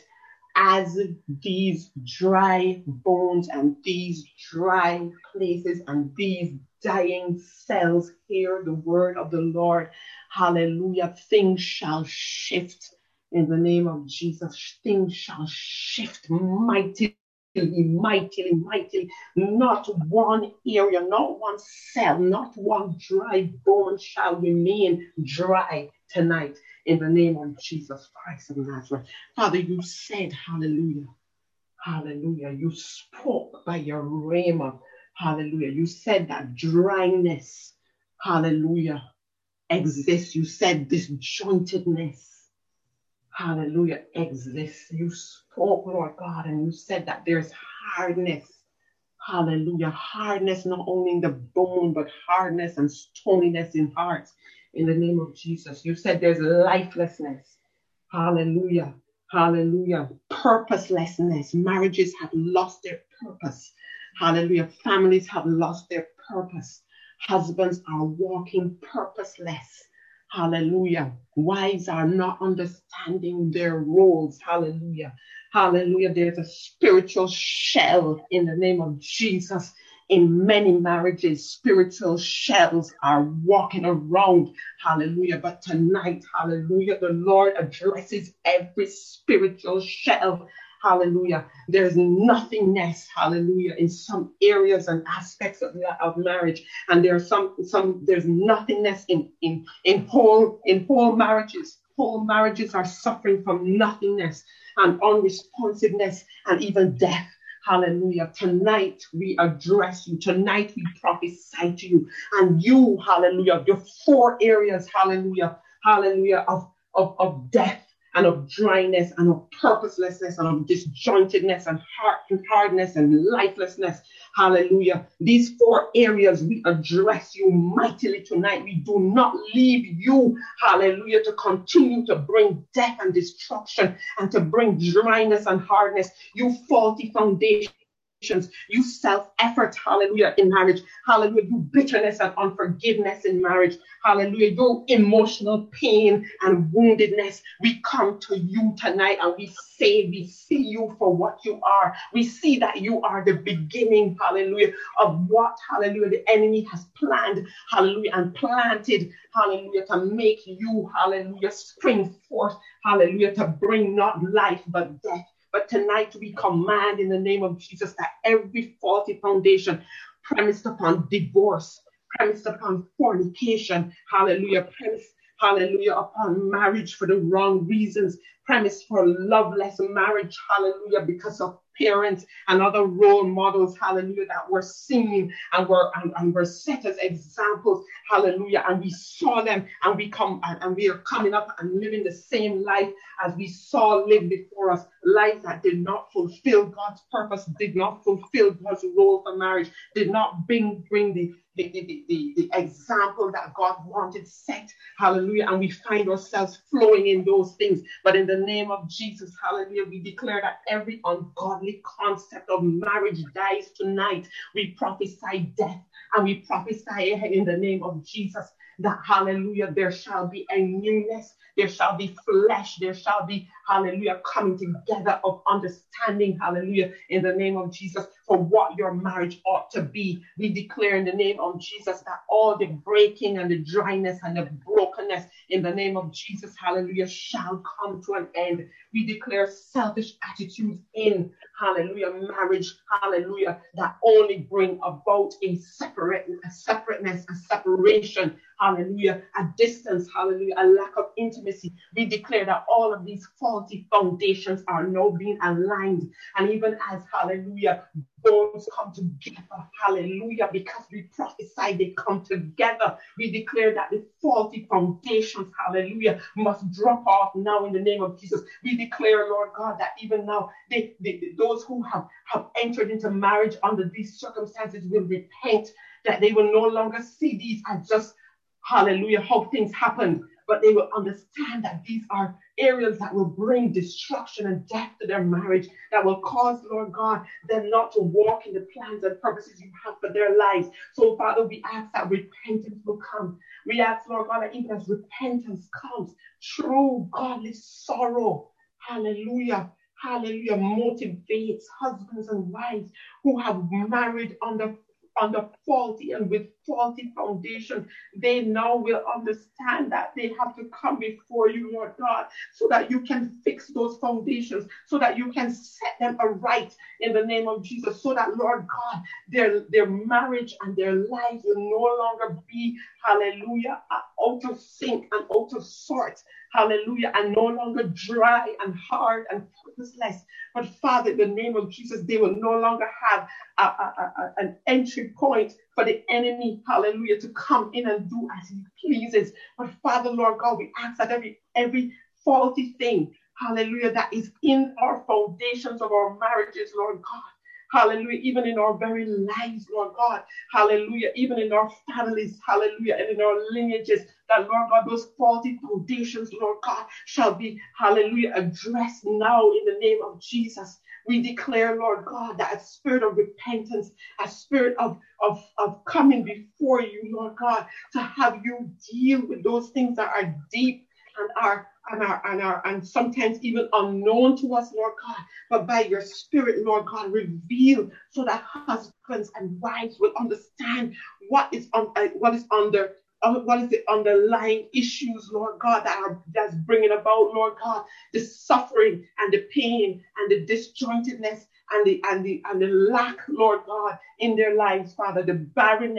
as these dry bones and these dry places and these dying cells hear the word of the Lord, hallelujah, things shall shift in the name of Jesus. Things shall shift mightily, mightily, mightily. Not one area, not one cell, not one dry bone shall remain dry tonight in the name of Jesus Christ of Nazareth. Father, you said, hallelujah, hallelujah. You spoke by your rhema, hallelujah. You said that dryness, hallelujah, exists. You said disjointedness, hallelujah, exists. You spoke, Lord God, and you said that there's hardness, hallelujah, hardness not only in the bone, but hardness and stoniness in hearts. In the name of Jesus, you said there's lifelessness, hallelujah, hallelujah, purposelessness. Marriages have lost their purpose, hallelujah. Families have lost their purpose. Husbands are walking purposeless, hallelujah. Wives are not understanding their roles, hallelujah, hallelujah. There's a spiritual shell in the name of Jesus. In many marriages, spiritual shells are walking around, hallelujah. But tonight, hallelujah, the Lord addresses every spiritual shell, hallelujah. There's nothingness, hallelujah, in some areas and aspects of, of marriage, and there's some some there's nothingness in in in whole in whole marriages, whole marriages are suffering from nothingness and unresponsiveness and even death. Hallelujah. Tonight we address you. Tonight we prophesy to you. And you, hallelujah, your four areas, hallelujah, hallelujah, of, of, of death and of dryness and of purposelessness and of disjointedness and hard and hardness and lifelessness. Hallelujah. These four areas we address you mightily tonight. We do not leave you, hallelujah, to continue to bring death and destruction and to bring dryness and hardness. You faulty foundations. You self-effort, hallelujah, in marriage. Hallelujah. You bitterness and unforgiveness in marriage. Hallelujah. Your emotional pain and woundedness. We come to you tonight and we say, we see you for what you are. We see that you are the beginning, hallelujah, of what, hallelujah, the enemy has planned, hallelujah, and planted, hallelujah, to make you, hallelujah, spring forth, hallelujah, to bring not life but death. But tonight we command in the name of Jesus that every faulty foundation premised upon divorce, premised upon fornication, hallelujah, premised, hallelujah, upon marriage for the wrong reasons, premised for loveless marriage, hallelujah, because of parents and other role models, hallelujah, that were seen and were and, and were set as examples, hallelujah, and we saw them and we come and, and we are coming up and living the same life as we saw live before us, life that did not fulfill God's purpose, did not fulfill God's role for marriage, did not bring bring the The, the, the, the example that God wanted set, hallelujah, and we find ourselves flowing in those things. But in the name of Jesus, hallelujah, we declare that every ungodly concept of marriage dies tonight. We prophesy death and we prophesy in the name of Jesus that, hallelujah, there shall be a newness, there shall be flesh, there shall be, hallelujah, coming together of understanding, hallelujah, in the name of Jesus, for what your marriage ought to be. We declare in the name of Jesus that all the breaking and the dryness and the brokenness in the name of Jesus, hallelujah, shall come to an end. We declare selfish attitudes in, hallelujah, marriage, hallelujah, that only bring about a separate, a separateness, a separation, hallelujah, a distance, hallelujah, a lack of intimacy. We declare that all of these faulty foundations are now being aligned. And even as, hallelujah, bones come together, hallelujah, because we prophesy they come together. We declare that the faulty foundations, hallelujah, must drop off now in the name of Jesus. We declare, Lord God, that even now, they, they, those who have, have entered into marriage under these circumstances will repent, that they will no longer see these as just, hallelujah, how things happen, but they will understand that these are areas that will bring destruction and death to their marriage, that will cause, Lord God, them not to walk in the plans and purposes you have for their lives. So, Father, we ask that repentance will come. We ask, Lord God, that even as repentance comes, true godly sorrow, hallelujah, hallelujah, motivates husbands and wives who have married under under faulty and with faulty foundation. They now will understand that they have to come before you, Lord God, so that you can fix those foundations, so that you can set them aright in the name of Jesus, so that, Lord God, their, their marriage and their lives will no longer be, hallelujah, out of sync and out of sort, hallelujah, and no longer dry and hard and purposeless. But Father, in the name of Jesus, they will no longer have a, a, a, an entry point for the enemy, hallelujah, to come in and do as he pleases. But Father, Lord God, we ask that every, every faulty thing, hallelujah, that is in our foundations of our marriages, Lord God, hallelujah, even in our very lives, Lord God, hallelujah, even in our families, hallelujah, and in our lineages, that, Lord God, those faulty foundations, Lord God, shall be, hallelujah, addressed now in the name of Jesus. We declare, Lord God, that a spirit of repentance, a spirit of, of, of coming before you, Lord God, to have you deal with those things that are deep and are and are and are and sometimes even unknown to us, Lord God, but by your spirit, Lord God, reveal so that husbands and wives will understand what is on uh, what is under uh, what is the underlying issues, Lord God, that are that's bringing about, Lord God, the suffering and the pain and the disjointedness and the and the and the lack, Lord God, in their lives, Father, the barrenness,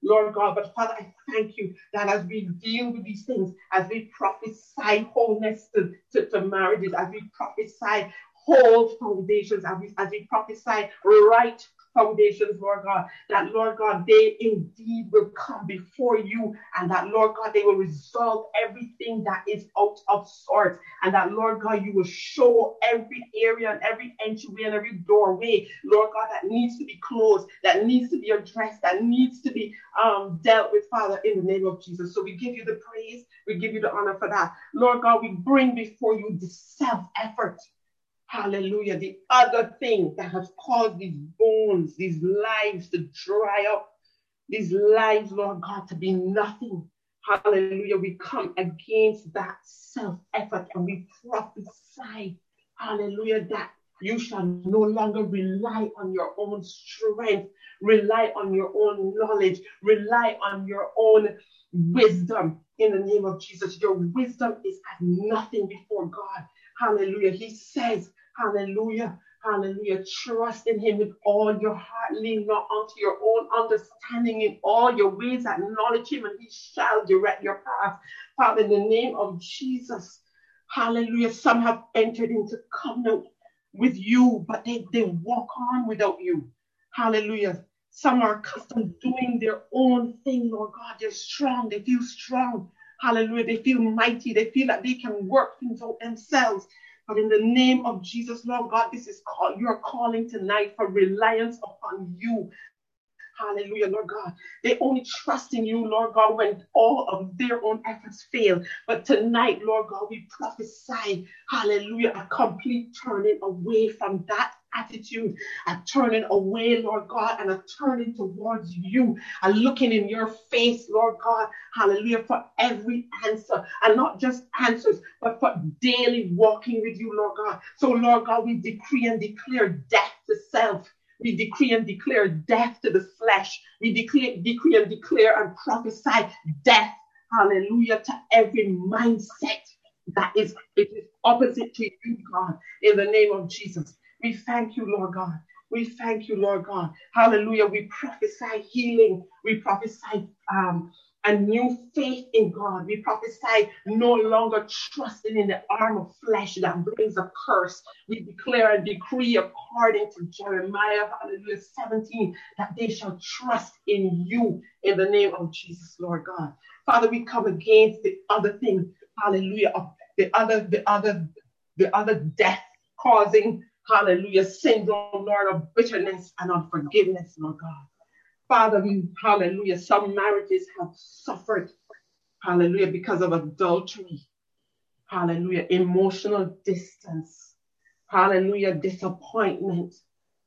Lord God. But Father, I thank you that as we deal with these things, as we prophesy wholeness to, to, to marriages, as we prophesy whole foundations, as we, as we prophesy right foundations, Lord God, that, Lord God, they indeed will come before you, and that, Lord God, they will resolve everything that is out of sorts, and that, Lord God, you will show every area and every entryway and every doorway, Lord God, that needs to be closed, that needs to be addressed, that needs to be um, dealt with, Father, in the name of Jesus. So we give you the praise, we give you the honor for that. Lord God, we bring before you the self-effort. Hallelujah. The other thing that has caused these bones, these lives to dry up, these lives, Lord God, to be nothing. Hallelujah. We come against that self-effort and we prophesy, hallelujah, that you shall no longer rely on your own strength, rely on your own knowledge, rely on your own wisdom in the name of Jesus. Your wisdom is as nothing before God. Hallelujah. He says, hallelujah, hallelujah. Trust in him with all your heart. Lean not unto your own understanding. In all your ways acknowledge him, and he shall direct your path. Father, in the name of Jesus, hallelujah. Some have entered into covenant with you, but they, they walk on without you. Hallelujah. Some are accustomed doing their own thing, Lord God. They're strong. They feel strong. Hallelujah. They feel mighty. They feel that they can work things out themselves. But in the name of Jesus, Lord God, this is called, you're calling tonight for reliance upon you. Hallelujah, Lord God. They only trust in you, Lord God, when all of their own efforts fail. But tonight, Lord God, we prophesy, hallelujah, a complete turning away from that attitude, a turning away, Lord God, and a turning towards you, a looking in your face, Lord God, hallelujah, for every answer, and not just answers, but for daily walking with you, Lord God. So, Lord God, we decree and declare death to self. We decree and declare death to the flesh. We declare, decree and declare and prophesy death, hallelujah, to every mindset that is, it is opposite to you, God, in the name of Jesus. We thank you, Lord God. We thank you, Lord God. Hallelujah. We prophesy healing. We prophesy um, a new faith in God. We prophesy no longer trusting in the arm of flesh that brings a curse. We declare and decree according to Jeremiah, hallelujah, seventeen, that they shall trust in you in the name of Jesus, Lord God. Father, we come against the other thing, hallelujah, of the other, the other, the other death causing, hallelujah, syndrome, Lord, of bitterness and unforgiveness, Lord God. Father, we, hallelujah, some marriages have suffered, hallelujah, because of adultery, hallelujah, emotional distance, hallelujah, disappointment,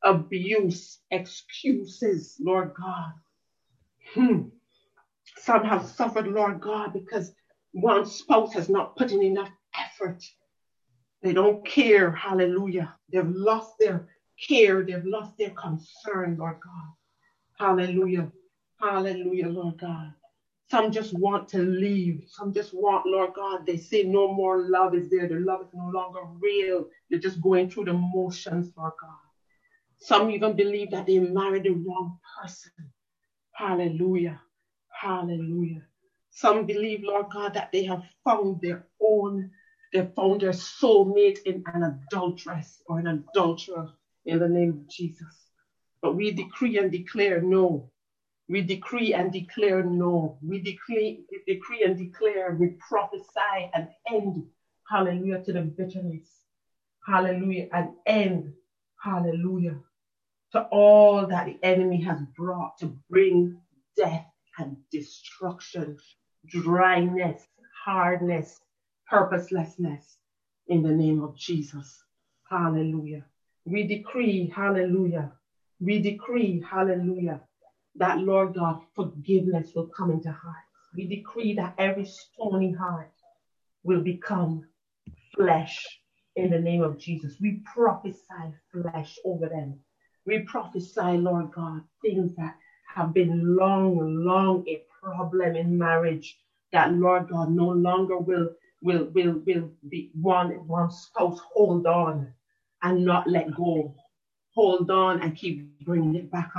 abuse, excuses, Lord God. Hmm. Some have suffered, Lord God, because one spouse has not put in enough effort. They don't care, hallelujah. They've lost their care, they've lost their concern, Lord God. Hallelujah. Hallelujah, Lord God. Some just want to leave. Some just want, Lord God, they say no more love is there. The love is no longer real. They're just going through the motions, Lord God. Some even believe that they married the wrong person. Hallelujah. Hallelujah. Some believe, Lord God, that they have found their own, they found their soulmate in an adulteress or an adulterer in the name of Jesus. But we decree and declare no. We decree and declare no. We decree, we decree and declare, we prophesy an end, hallelujah, to the bitterness. Hallelujah, an end, hallelujah, to all that the enemy has brought to bring death and destruction, dryness, hardness, purposelessness, in the name of Jesus. Hallelujah. We decree, hallelujah, we decree, hallelujah, that, Lord God, forgiveness will come into hearts. We decree that every stony heart will become flesh in the name of Jesus. We prophesy flesh over them. We prophesy, Lord God, things that have been long, long a problem in marriage, that, Lord God, no longer will, will, will, will be one, one spouse hold on and not let go. Hold on and keep bringing it back up.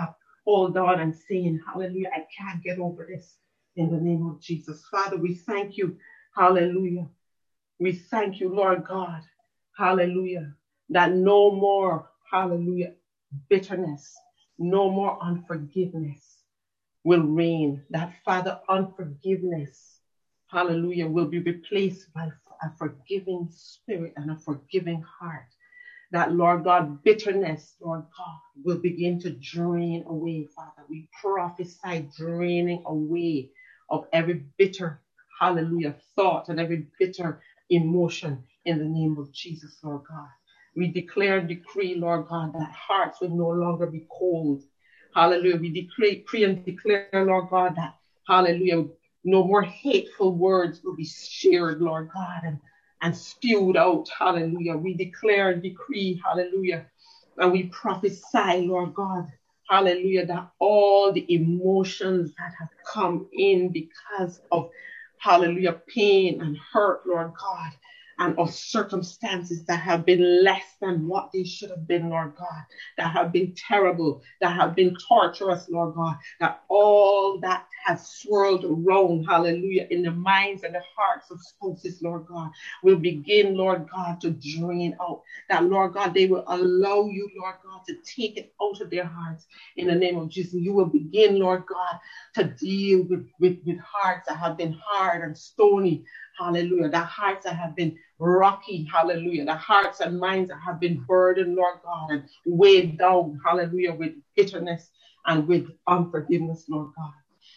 hold on and saying, hallelujah, I can't get over this in the name of Jesus. Father, we thank you. Hallelujah. We thank you, Lord God. Hallelujah. That no more, hallelujah, bitterness, no more unforgiveness will reign. That, Father, unforgiveness, hallelujah, will be replaced by a forgiving spirit and a forgiving heart. That, Lord God, bitterness, Lord God, will begin to drain away, Father. We prophesy draining away of every bitter, hallelujah, thought and every bitter emotion in the name of Jesus, Lord God. We declare and decree, Lord God, that hearts will no longer be cold. Hallelujah. We decree, decree and declare, Lord God, that, hallelujah, no more hateful words will be shared, Lord God, and, and spewed out. Hallelujah. We declare and decree, hallelujah, and we prophesy, Lord God, hallelujah, that all the emotions that have come in because of, hallelujah, pain and hurt, Lord God, and of circumstances that have been less than what they should have been, Lord God, that have been terrible, that have been torturous, Lord God, that all that has swirled around, hallelujah, in the minds and the hearts of spouses, Lord God, will begin, Lord God, to drain out. That, Lord God, they will allow you, Lord God, to take it out of their hearts in the name of Jesus. You will begin, Lord God, to deal with, with, with hearts that have been hard and stony, hallelujah, the hearts that have been rocky, hallelujah, the hearts and minds that have been burdened, Lord God, and weighed down, hallelujah, with bitterness and with unforgiveness, Lord God.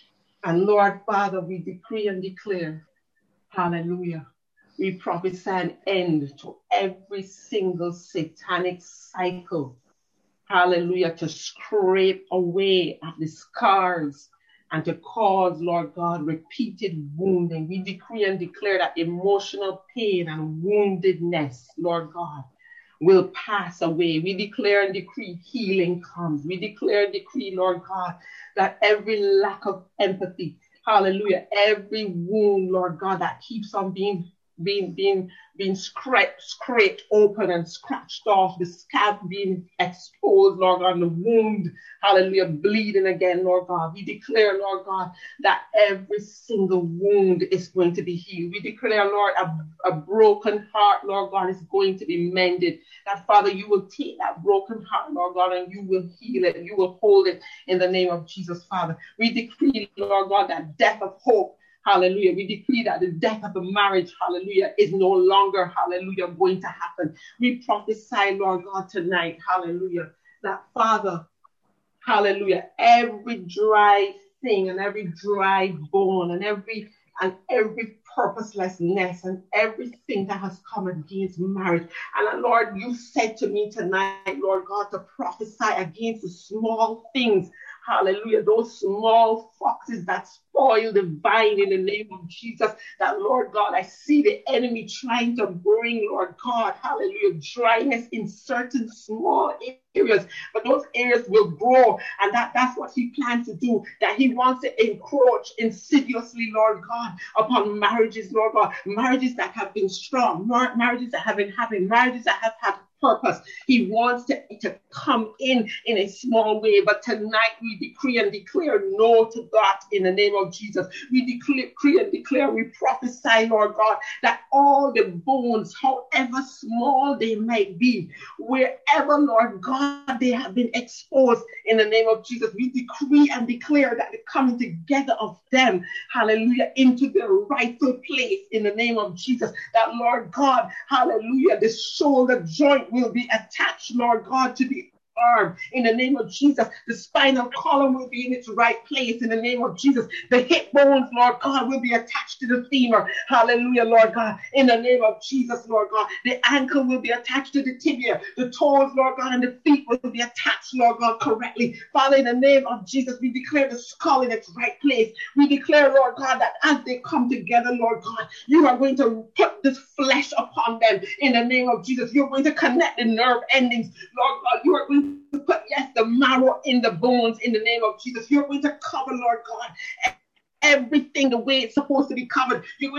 And Lord Father, we decree and declare, hallelujah, we prophesy an end to every single satanic cycle, hallelujah, to scrape away at the scars and to cause, Lord God, repeated wounding. We decree and declare that emotional pain and woundedness, Lord God, will pass away. We declare and decree healing comes. We declare and decree, Lord God, that every lack of empathy, hallelujah, every wound, Lord God, that keeps on being being being being scraped, scraped open and scratched off, the scab being exposed, Lord God, and the wound, hallelujah, bleeding again, Lord God. We declare, Lord God, that every single wound is going to be healed. We declare, Lord, a, a broken heart, Lord God, is going to be mended. That, Father, you will take that broken heart, Lord God, and you will heal it. You will hold it in the name of Jesus, Father. We decree, Lord God, that death of hope, hallelujah. We decree that the death of a marriage, hallelujah, is no longer, hallelujah, going to happen. We prophesy, Lord God, tonight, hallelujah, that, Father, hallelujah, every dry thing and every dry bone and every and every purposelessness and everything that has come against marriage. And Lord, you said to me tonight, Lord God, to prophesy against the small things. Hallelujah. Those small foxes that spoil the vine in the name of Jesus. That, Lord God, I see the enemy trying to bring, Lord God, hallelujah, dryness in certain small areas. But those areas will grow. And that, that's what he plans to do. That he wants to encroach insidiously, Lord God, upon marriages, Lord God. Marriages that have been strong. Mar- marriages that have been happy. Marriages that have had purpose. He wants to, to come in in a small way, but tonight we decree and declare no to that in the name of Jesus. We declare, decree and declare, we prophesy, Lord God, that all the bones, however small they might be, wherever, Lord God, they have been exposed in the name of Jesus, we decree and declare that the coming together of them, hallelujah, into their rightful place in the name of Jesus. That, Lord God, hallelujah, the shoulder joint will be attached, Lord God, to the arm in the name of Jesus. The spinal column will be in its right place in the name of Jesus. The hip bones, Lord God, will be attached to the femur. Hallelujah, Lord God, in the name of Jesus, Lord God. The ankle will be attached to the tibia. The toes, Lord God, and the feet will be attached, Lord God, correctly. Father, in the name of Jesus, we declare the skull in its right place. We declare, Lord God, that as they come together, Lord God, you are going to put this flesh upon them in the name of Jesus. You're going to connect the nerve endings, Lord God. You are going to put, yes, the marrow in the bones in the name of Jesus. You're going to cover, Lord God, everything the way it's supposed to be covered. You're going to put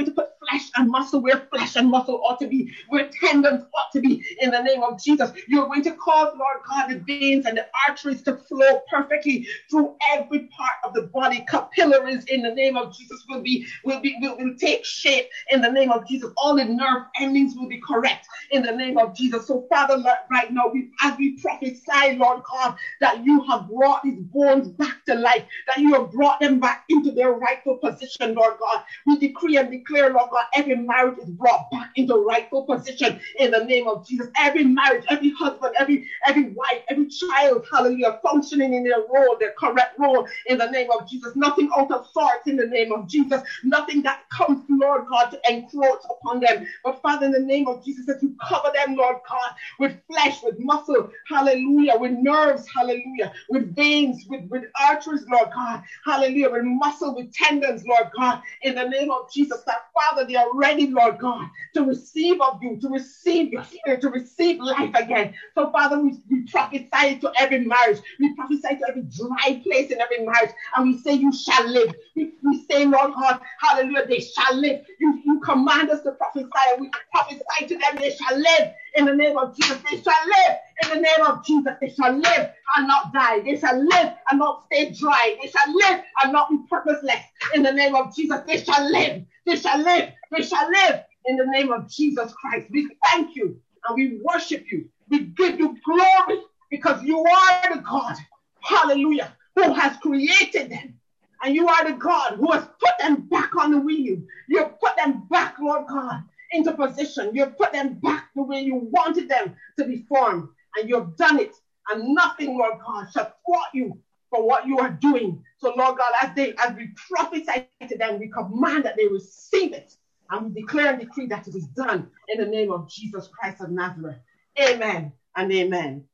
flesh and muscle where flesh and muscle ought to be, where tendons ought to be, in the name of Jesus. You're going to cause, Lord God, the veins and the arteries to flow perfectly through every part of the body. Capillaries, in the name of Jesus, will be will be will, will take shape in the name of Jesus. All the nerve endings will be correct in the name of Jesus. So, Father, right now, we, as we prophesy, Lord God, that you have brought these bones back to life, that you have brought them back into their rightful position, Lord God. We decree and declare, Lord God, every marriage is brought back into rightful position in the name of Jesus. Every marriage, every husband, every every wife, every child, hallelujah, functioning in their role, their correct role in the name of Jesus. Nothing out of sorts in the name of Jesus. Nothing that comes, Lord God, to encroach upon them. But Father, in the name of Jesus, that you cover them, Lord God, with flesh, with muscle, hallelujah, with nerves, hallelujah, with veins, with, with arteries, Lord God, hallelujah, with muscle, with tendons, Lord God, in the name of Jesus, that Father, they are ready, Lord God, to receive of you, to receive your spirit, to receive life again. So Father, we, we prophesy to every marriage, we prophesy to every dry place in every marriage, and we say you shall live. We, we say, Lord God, hallelujah, they shall live. You, you command us to prophesy, and we prophesy to them, they shall live in the name of Jesus. They shall live in the name of Jesus. They shall live and not die. They shall live and not stay dry. They shall live and not be purposeless in the name of Jesus. They shall live. They shall live. They shall live in the name of Jesus Christ. We thank you and we worship you. We give you glory because you are the God, hallelujah, who has created them. And you are the God who has put them back on the wheel. You have put them back, Lord God, into position. You have put them back the way you wanted them to be formed. And you have done it. And nothing, Lord God, shall thwart you for what you are doing. So, Lord God, as they, as we prophesy to them, we command that they receive it. And we declare and decree that it is done in the name of Jesus Christ of Nazareth. Amen and amen.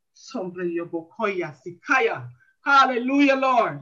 Hallelujah, Lord.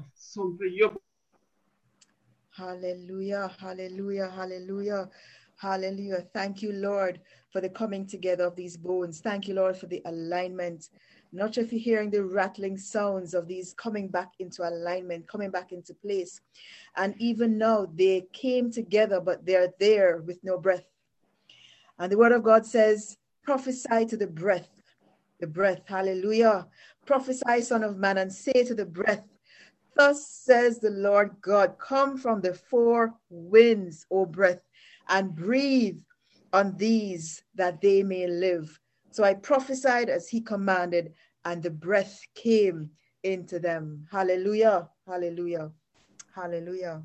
Hallelujah, hallelujah, hallelujah, hallelujah. Thank you, Lord, for the coming together of these bones. Thank you, Lord, for the alignment. Not just for hearing the rattling sounds of these coming back into alignment, coming back into place. And even now, they came together, but they're there with no breath. And the word of God says, prophesy to the breath, the breath, hallelujah. Prophesy, Son of Man, and say to the breath, thus says the Lord God, come from the four winds, O breath, and breathe on these that they may live. So I prophesied as he commanded, and the breath came into them. Hallelujah, hallelujah, hallelujah.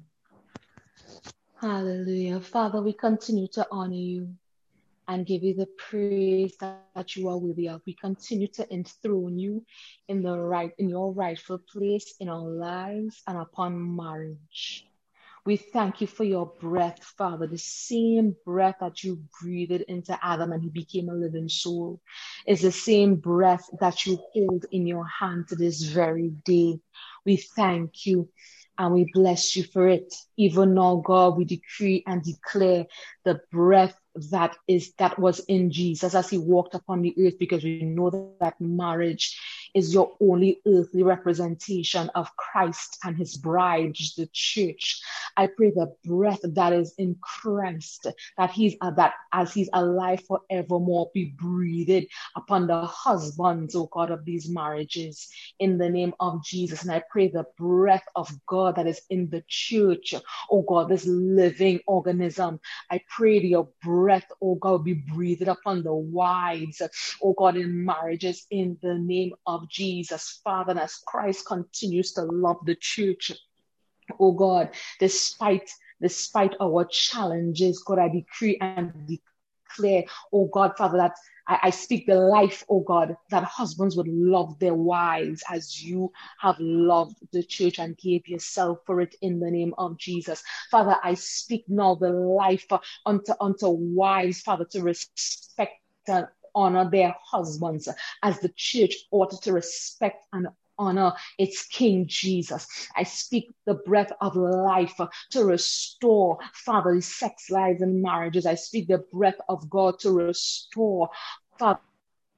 Hallelujah. Father, we continue to honor you and give you the praise that you are worthy of. We continue to enthrone you in the right, in your rightful place in our lives and upon marriage. We thank you for your breath, Father, the same breath that you breathed into Adam and he became a living soul is the same breath that you hold in your hand to this very day. We thank you and we bless you for it. Even now, God, we decree and declare the breath that is that was in Jesus as he walked upon the earth, because we know that marriage is your only earthly representation of Christ and his bride, the church. I pray the breath that is in Christ, that he's uh, that as he's alive forevermore, be breathed upon the husbands, oh God, of these marriages in the name of Jesus. And I pray the breath of God that is in the church, oh God, this living organism. I pray that your breath, oh God, be breathed upon the wives, oh God, in marriages in the name of Jesus. Father, and as Christ continues to love the church, oh God, despite despite our challenges, God, I decree and declare, oh God, Father, that I, I speak the life, oh God, that husbands would love their wives as you have loved the church and gave yourself for it in the name of Jesus. Father, I speak now the life uh, unto, unto wives, Father, to respect and honor their husbands as the church ought to respect and honor its King Jesus. I speak the breath of life to restore, Father, sex lives and marriages. I speak the breath of God to restore, Father,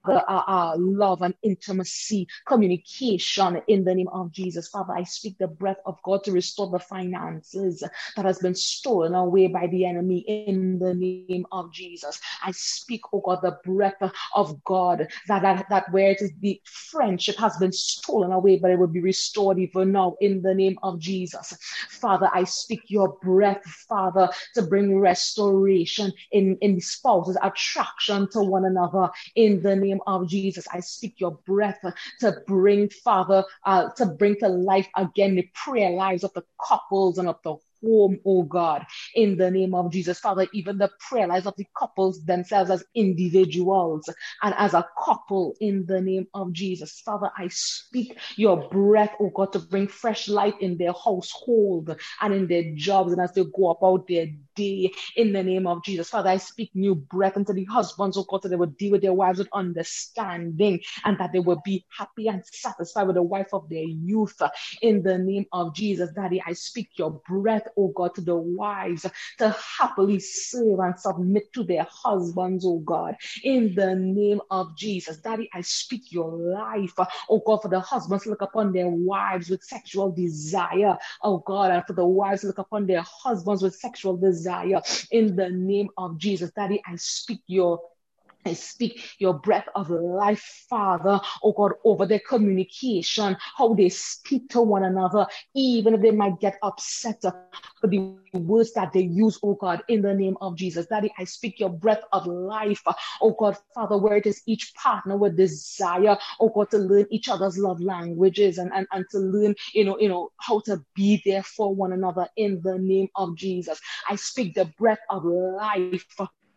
uh, uh, love and intimacy, communication in the name of Jesus. Father, I speak the breath of God to restore the finances that has been stolen away by the enemy in the name of Jesus. I speak, oh God, the breath of God that, that, that where it is the friendship has been stolen away, but it will be restored even now in the name of Jesus. Father, I speak your breath, Father, to bring restoration in, in spouses, attraction to one another in the name of Jesus. I speak your breath to bring, Father, uh, to bring to life again the prayer lives of the couples and of the home, oh God, in the name of Jesus. Father, even the prayer lives of the couples themselves as individuals and as a couple in the name of Jesus. Father, I speak your breath, oh God, to bring fresh light in their household and in their jobs and as they go about their day in the name of Jesus. Father, I speak new breath into the husbands, oh God, that they would deal with their wives with understanding and that they would be happy and satisfied with the wife of their youth in the name of Jesus. Daddy, I speak your breath, oh God, to the wives to happily serve and submit to their husbands, oh God, in the name of Jesus. Daddy, I speak your life, oh God, for the husbands to look upon their wives with sexual desire, oh God, and for the wives to look upon their husbands with sexual desire in the name of Jesus. Daddy, I speak your I speak your breath of life, Father, oh God, over their communication, how they speak to one another, even if they might get upset for the words that they use, oh God, in the name of Jesus. Daddy, I speak your breath of life, oh God, Father, where it is each partner with desire, oh God, to learn each other's love languages and, and, and to learn, you know, you know, how to be there for one another in the name of Jesus. I speak the breath of life,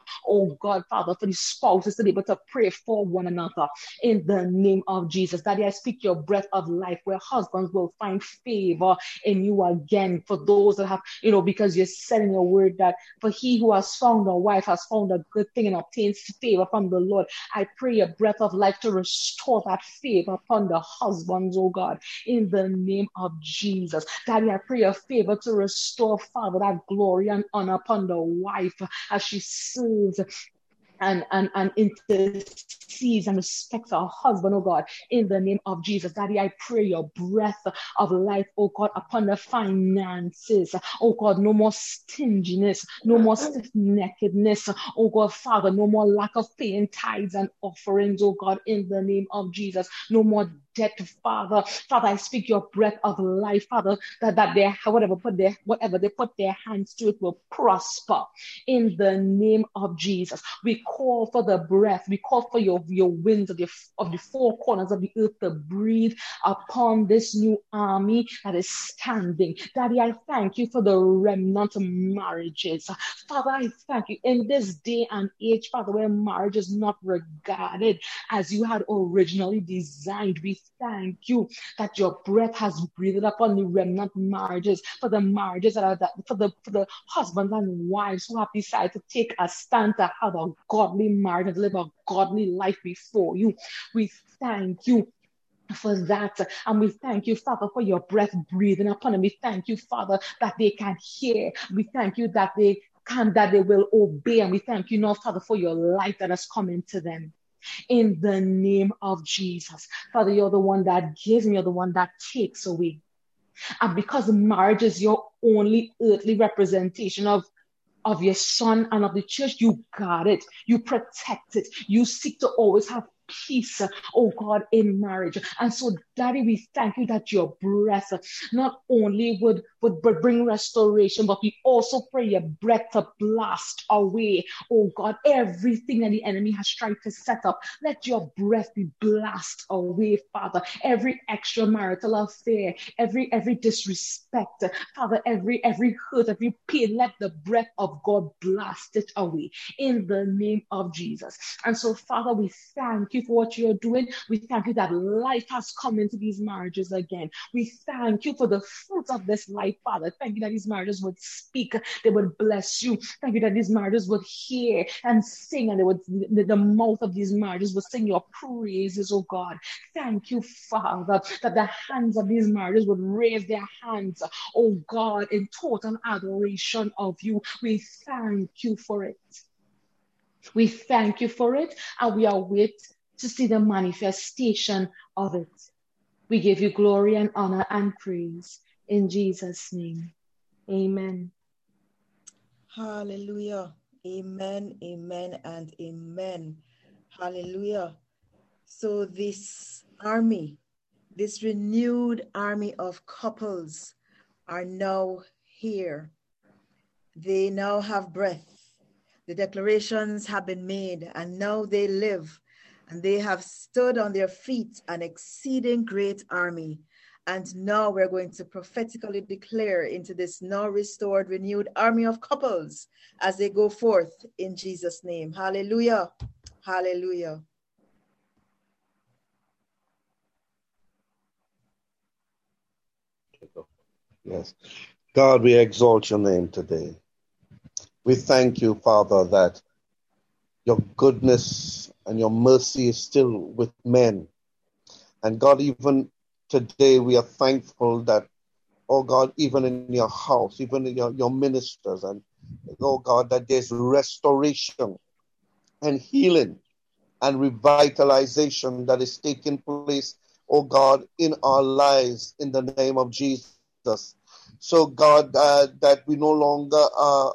oh God, Father, for the spouses to be able to pray for one another in the name of Jesus. Daddy, I speak your breath of life where husbands will find favor in you again for those that have, you know, because you're said in your word that for he who has found a wife has found a good thing and obtains favor from the Lord. I pray your breath of life to restore that favor upon the husbands, oh God, in the name of Jesus. Daddy, I pray your favor to restore, Father, that glory and honor upon the wife as she serves and, and, and intercedes and respects our husband, oh God, in the name of Jesus. Daddy, I pray your breath of life, oh God, upon the finances. Oh God, no more stinginess, no more stiff-neckedness. Oh God, Father, no more lack of paying tithes and offerings, oh God, in the name of Jesus. No more debt, Father. Father, I speak your breath of life, Father, that, that they, whatever, put their, whatever they put their hands to, it will prosper in the name of Jesus. We call for the breath. We call for your, your winds of the, of the four corners of the earth to breathe upon this new army that is standing. Daddy, I thank you for the remnant marriages. Father, I thank you in this day and age, Father, where marriage is not regarded as you had originally designed. We thank you that your breath has breathed upon the remnant marriages, for the marriages that are that, for the for the husbands and wives who have decided to take a stand to have a godly marriage and live a godly life before you. We thank you for that. And we thank you, Father, for your breath breathing upon them. We thank you, Father, that they can hear. We thank you that they can, that they will obey. And we thank you now, Father, for your light that has come into them. In the name of Jesus. Father, you're the one that gives and you're the one that takes away. And because marriage is your only earthly representation of of your son and of the church, you guard it, you protect it, you seek to always have peace, oh God, in marriage. And so, Daddy, we thank you that your breath not only would, would bring restoration, but we also pray your breath to blast away, oh God, everything that the enemy has tried to set up. Let your breath be blast away, Father. Every extramarital affair, every every disrespect, Father, every every hurt, every pain, let the breath of God blast it away in the name of Jesus. And so, Father, we thank you for what you're doing. We thank you that life has come into these marriages again. We thank you for the fruits of this life, Father. Thank you that these marriages would speak, they would bless you. Thank you that these marriages would hear and sing, and they would, the, the mouth of these marriages would sing your praises, oh God. Thank you, Father, that the hands of these marriages would raise their hands, oh God, in total adoration of you. We thank you for it. We thank you for it, and we await to see the manifestation of it. We give you glory and honor and praise in Jesus' name. Amen. Hallelujah. Amen, amen, and amen. Hallelujah. So this army, this renewed army of couples are now here. They now have breath. The declarations have been made, and now they live, and they have stood on their feet, an exceeding great army. And now we're going to prophetically declare into this now restored, renewed army of couples as they go forth in Jesus' name. Hallelujah. Hallelujah. Yes. God, we exalt your name today. We thank you, Father, that your goodness and your mercy is still with men. And God, even today we are thankful that, oh God, even in your house, even in your, your ministers, and oh God, that there's restoration and healing and revitalization that is taking place, oh God, in our lives in the name of Jesus. So God, uh, that we no longer are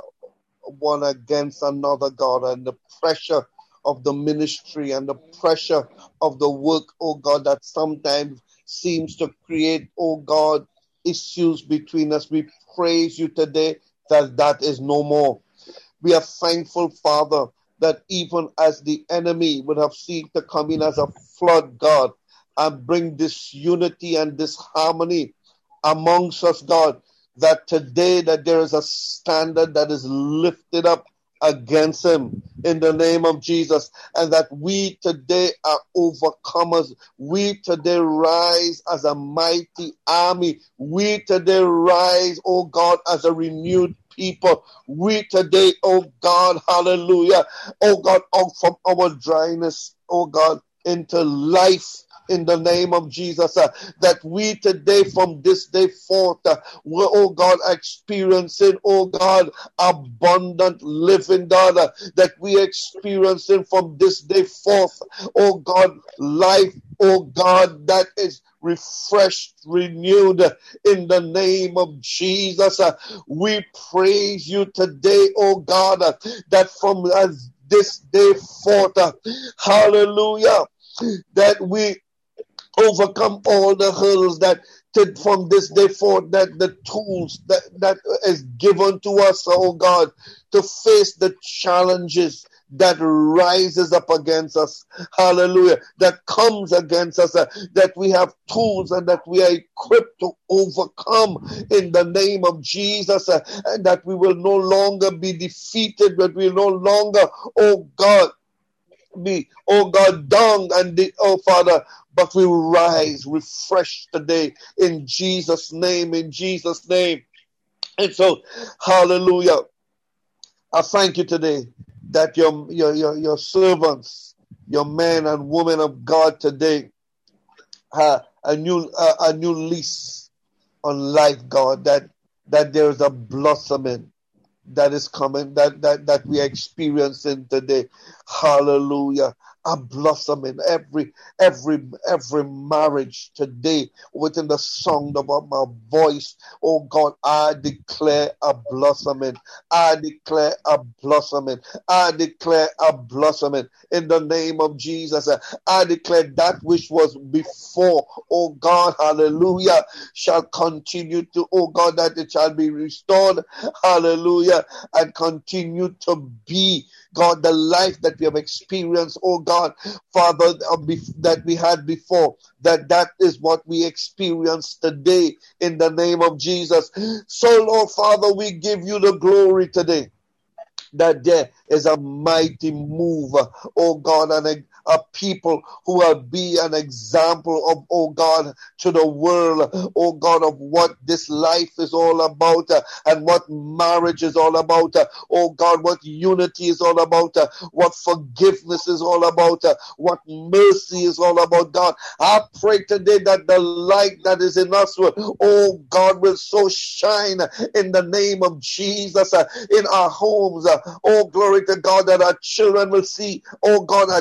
one against another, God, and the pressure of the ministry and the pressure of the work, oh God, that sometimes seems to create, oh God, issues between us. We praise you today that that is no more. We are thankful, Father, that even as the enemy would have seeked to come in as a flood, God, and bring disunity and disharmony amongst us, God, that today that there is a standard that is lifted up against him in the name of Jesus, and that we today are overcomers. We today rise as a mighty army. We today rise, oh God, as a renewed people. We today, oh God, hallelujah, oh God, out from our dryness, oh God, into life in the name of Jesus, uh, that we today from this day forth, uh, we're, oh God, experiencing, oh God, abundant living, God, uh, that we experiencing from this day forth, oh God, life, oh God, that is refreshed, renewed uh, in the name of Jesus. Uh, we praise you today, oh God, uh, that from uh, this day forth, uh, hallelujah, that we overcome all the hurdles that to, from this day forth, that the tools that, that is given to us, oh God, to face the challenges that rises up against us, hallelujah, that comes against us, uh, that we have tools and that we are equipped to overcome in the name of Jesus, uh, and that we will no longer be defeated, but we will no longer, oh God, be, oh God, down and the, oh Father, but we will rise refreshed today in Jesus' name, in Jesus' name. And so, hallelujah, I thank you today that your, your, your, your servants, your men and women of God today, have a new, uh, a new lease on life, God, that, that there is a blossoming that is coming, that, that, that we are experiencing today. Hallelujah. A blossoming every every every marriage today within the sound of my voice. Oh God, I declare a blossoming. I declare a blossoming. I declare a blossoming in the name of Jesus. I declare that which was before, oh God, hallelujah, shall continue to, oh God, that it shall be restored, hallelujah, and continue to be, God, the life that we have experienced, oh God, Father, that we had before, that that is what we experience today in the name of Jesus. So, Lord Father, we give you the glory today, that there is a mighty move, oh God, and a, a people who will be an example of, oh God, to the world, oh God, of what this life is all about, uh, and what marriage is all about, uh, oh God, what unity is all about, uh, what forgiveness is all about, uh, what mercy is all about, God. I pray today that the light that is in us will, oh God, will so shine in the name of Jesus, uh, in our homes, uh, oh glory to God, that our children will see, oh God, a different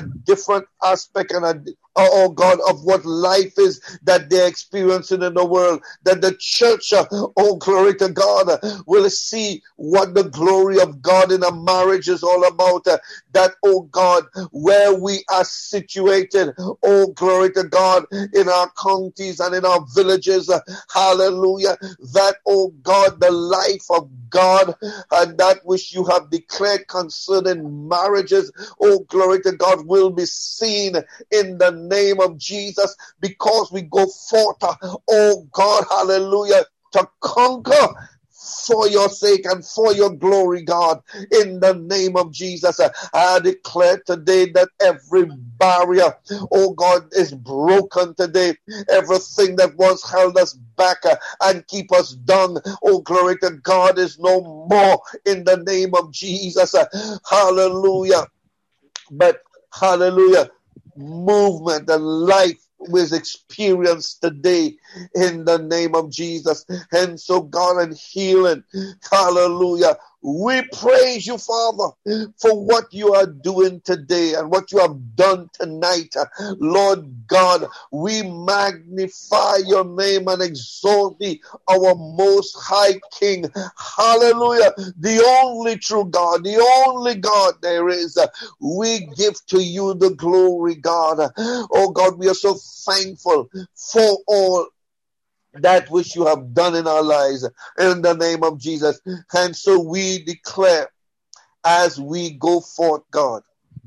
different aspect and a, oh God, of what life is that they're experiencing in the world, that the church, uh, oh glory to God, uh, will see what the glory of God in a marriage is all about. Uh, that, oh God, where we are situated, oh glory to God, in our counties and in our villages, uh, hallelujah, that, oh God, the life of God and that which you have declared concerning marriages, oh glory to God, will be seen in the name of Jesus, because we go forth, uh, oh God, hallelujah, to conquer for your sake and for your glory, God, in the name of Jesus. uh, I declare today that every barrier, oh God, is broken today. Everything that once held us back uh, and keep us down, oh glory to God, is no more in the name of Jesus. uh, hallelujah. But hallelujah, movement and life was experienced today in the name of Jesus. And so God, and healing, hallelujah, we praise you, Father, for what you are doing today and what you have done tonight. Lord God, we magnify your name and exalt thee, our most high King. Hallelujah, the only true God, the only God there is. We give to you the glory, God. Oh God, we are so thankful for all that which you have done in our lives in the name of Jesus. And so we declare as we go forth, God,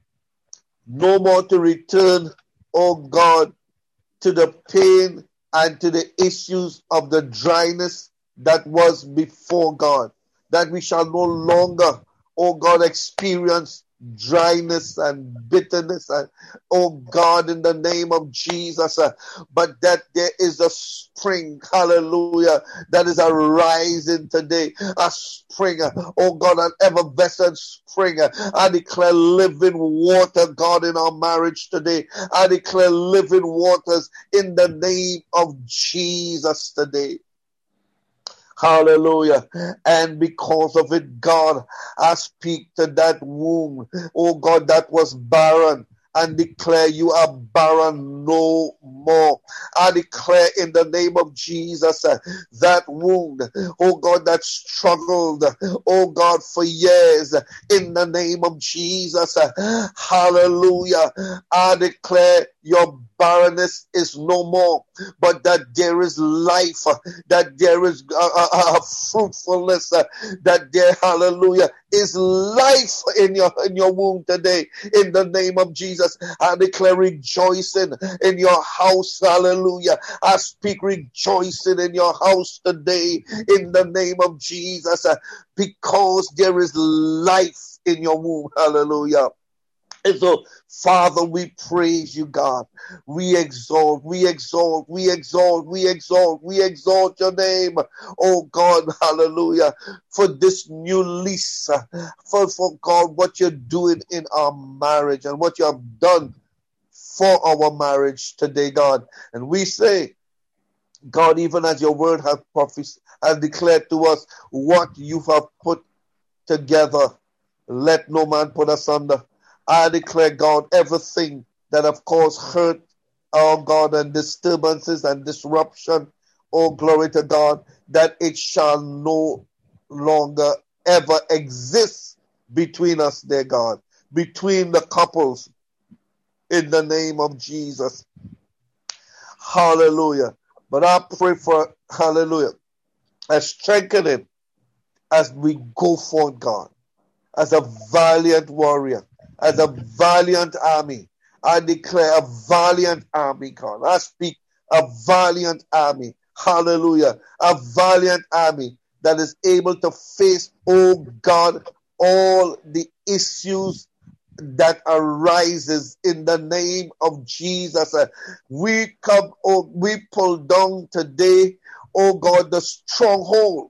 no more to return, oh God, to the pain and to the issues of the dryness that was before, God, that we shall no longer, oh God, experience dryness and bitterness, and oh God, in the name of Jesus, uh, but that there is a spring, hallelujah, that is arising today, a spring, uh, oh God, an effervescent spring. uh, I declare living water, God, in our marriage today. I declare living waters in the name of Jesus today. Hallelujah. And because of it, God, I speak to that womb, oh God, that was barren, and declare you are barren no more. I declare in the name of Jesus uh, that wound, oh God, that struggled, oh God, for years, in the name of Jesus. uh, hallelujah. I declare your barrenness is no more, but that there is life, uh, that there is uh, uh, uh, fruitfulness, uh, that there, hallelujah, is life in your in your womb today. In the name of Jesus, I declare rejoicing in your house. Hallelujah. I speak rejoicing in your house today in the name of Jesus, uh, because there is life in your womb. Hallelujah. And so, Father, we praise you, God. We exalt, we exalt, we exalt, we exalt, we exalt your name. Oh God, hallelujah, for this new lease, for, for God, what you're doing in our marriage and what you have done for our marriage today, God. And we say, God, even as your word has prophesied, has declared to us, what you have put together, let no man put asunder. I declare, God, everything that of course hurt, oh God, and disturbances and disruption, oh glory to God, that it shall no longer ever exist between us, dear God, between the couples, in the name of Jesus. Hallelujah. But I pray for, hallelujah, a strengthening as we go forth, God, as a valiant warrior, as a valiant army. I declare a valiant army, God. I speak a valiant army. Hallelujah. A valiant army that is able to face, oh God, all the issues that arises in the name of Jesus. Uh, we come, oh, we pull down today, oh God, the stronghold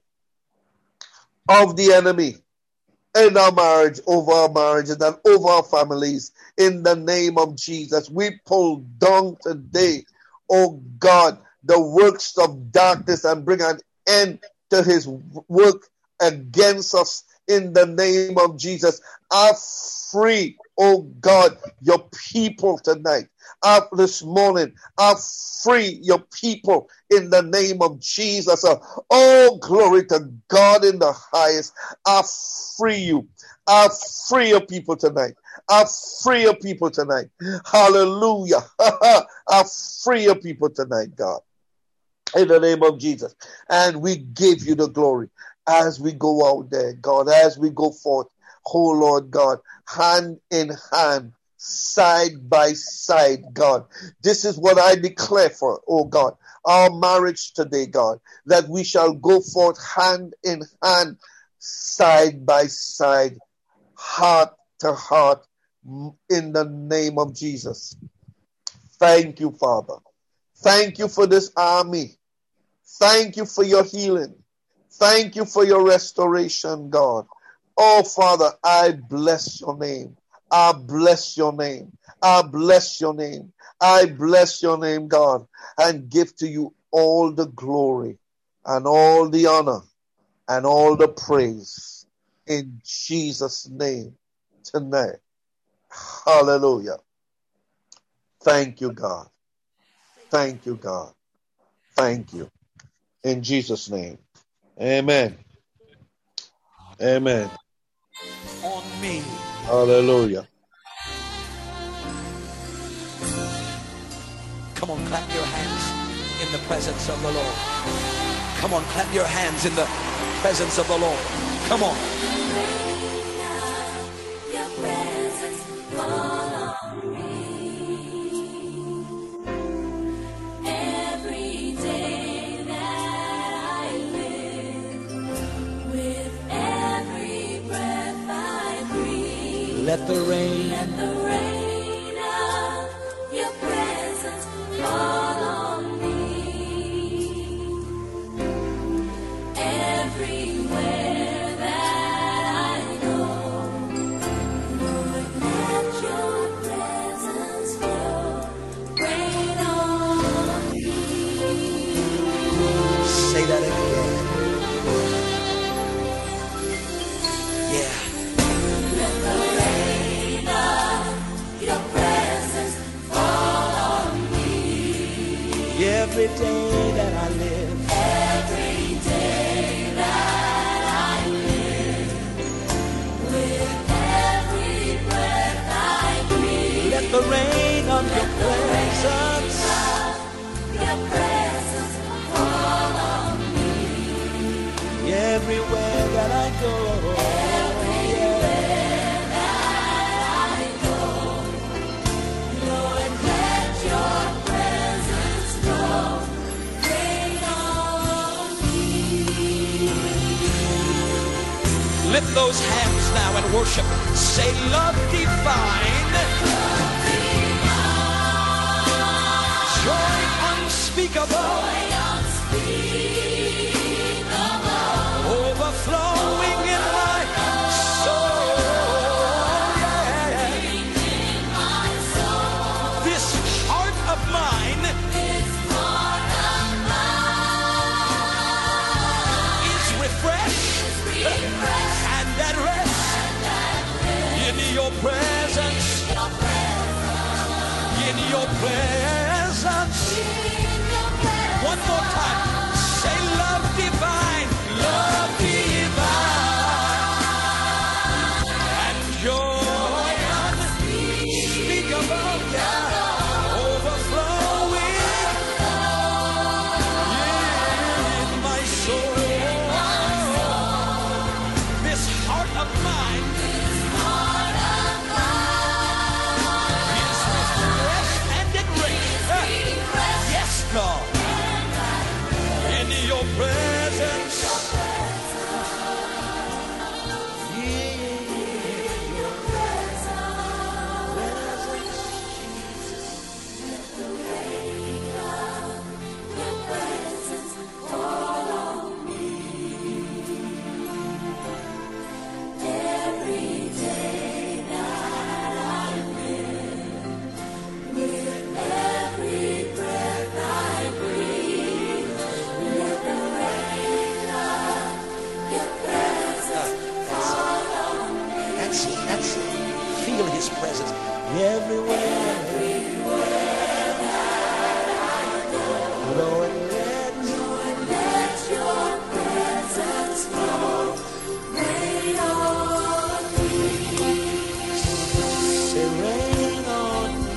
of the enemy in our marriage, over our marriages and over our families, in the name of Jesus. We pull down today, oh God, the works of darkness and bring an end to his work against us in the name of Jesus. I free, oh God, your people tonight. Up this morning, I free your people in the name of Jesus. Oh, glory to God in the highest. I free you. I free your people tonight. I free your people tonight. Hallelujah. I free your people tonight, God. In the name of Jesus. And we give you the glory as we go out there, God, as we go forth. Oh, Lord God, hand in hand, side by side, God. This is what I declare for, oh God, our marriage today, God, that we shall go forth hand in hand, side by side, heart to heart, in the name of Jesus. Thank you, Father. Thank you for this army. Thank you for your healing. Thank you for your restoration, God. Oh, Father, I bless your name. I bless your name. I bless your name. I bless your name, God, and give to you all the glory and all the honor and all the praise in Jesus' name tonight. Hallelujah. Thank you, God. Thank you, God. Thank you. In Jesus' name. Amen. Amen. On me. Hallelujah. Come on, clap your hands in the presence of the Lord. Come on, clap your hands in the presence of the Lord. Come on. Your presence fall on me. Every day that I live, with every breath I breathe, Let the rain. let the rain of your presence fall on me. Everywhere that I go, Lord, let your presence flow. Rain on me. Say that again. Yeah. Let the rain of your presence fall on me. Every day that I live. Every day that I live, with every breath I breathe, Let the rain of your presence. your presence fall on me. Everywhere that I go. Everywhere that I go, Lord, let your presence flow. Rain on me. Lift those hands now and worship. Say, love divine, joy unspeakable, overflowing in my soul. Yeah. This heart of mine is refreshed and at rest in your presence. In your presence. One more time. Say love divine. Love divine. And joy unspeakable. Yeah. Overflowing in my soul. This heart of mine is refreshed and at rest. Yes, God. In your presence. Every That's it. That's it. Feel his presence everywhere. Lord, let, Lord, let your presence flow. Rain on me. Say rain on me.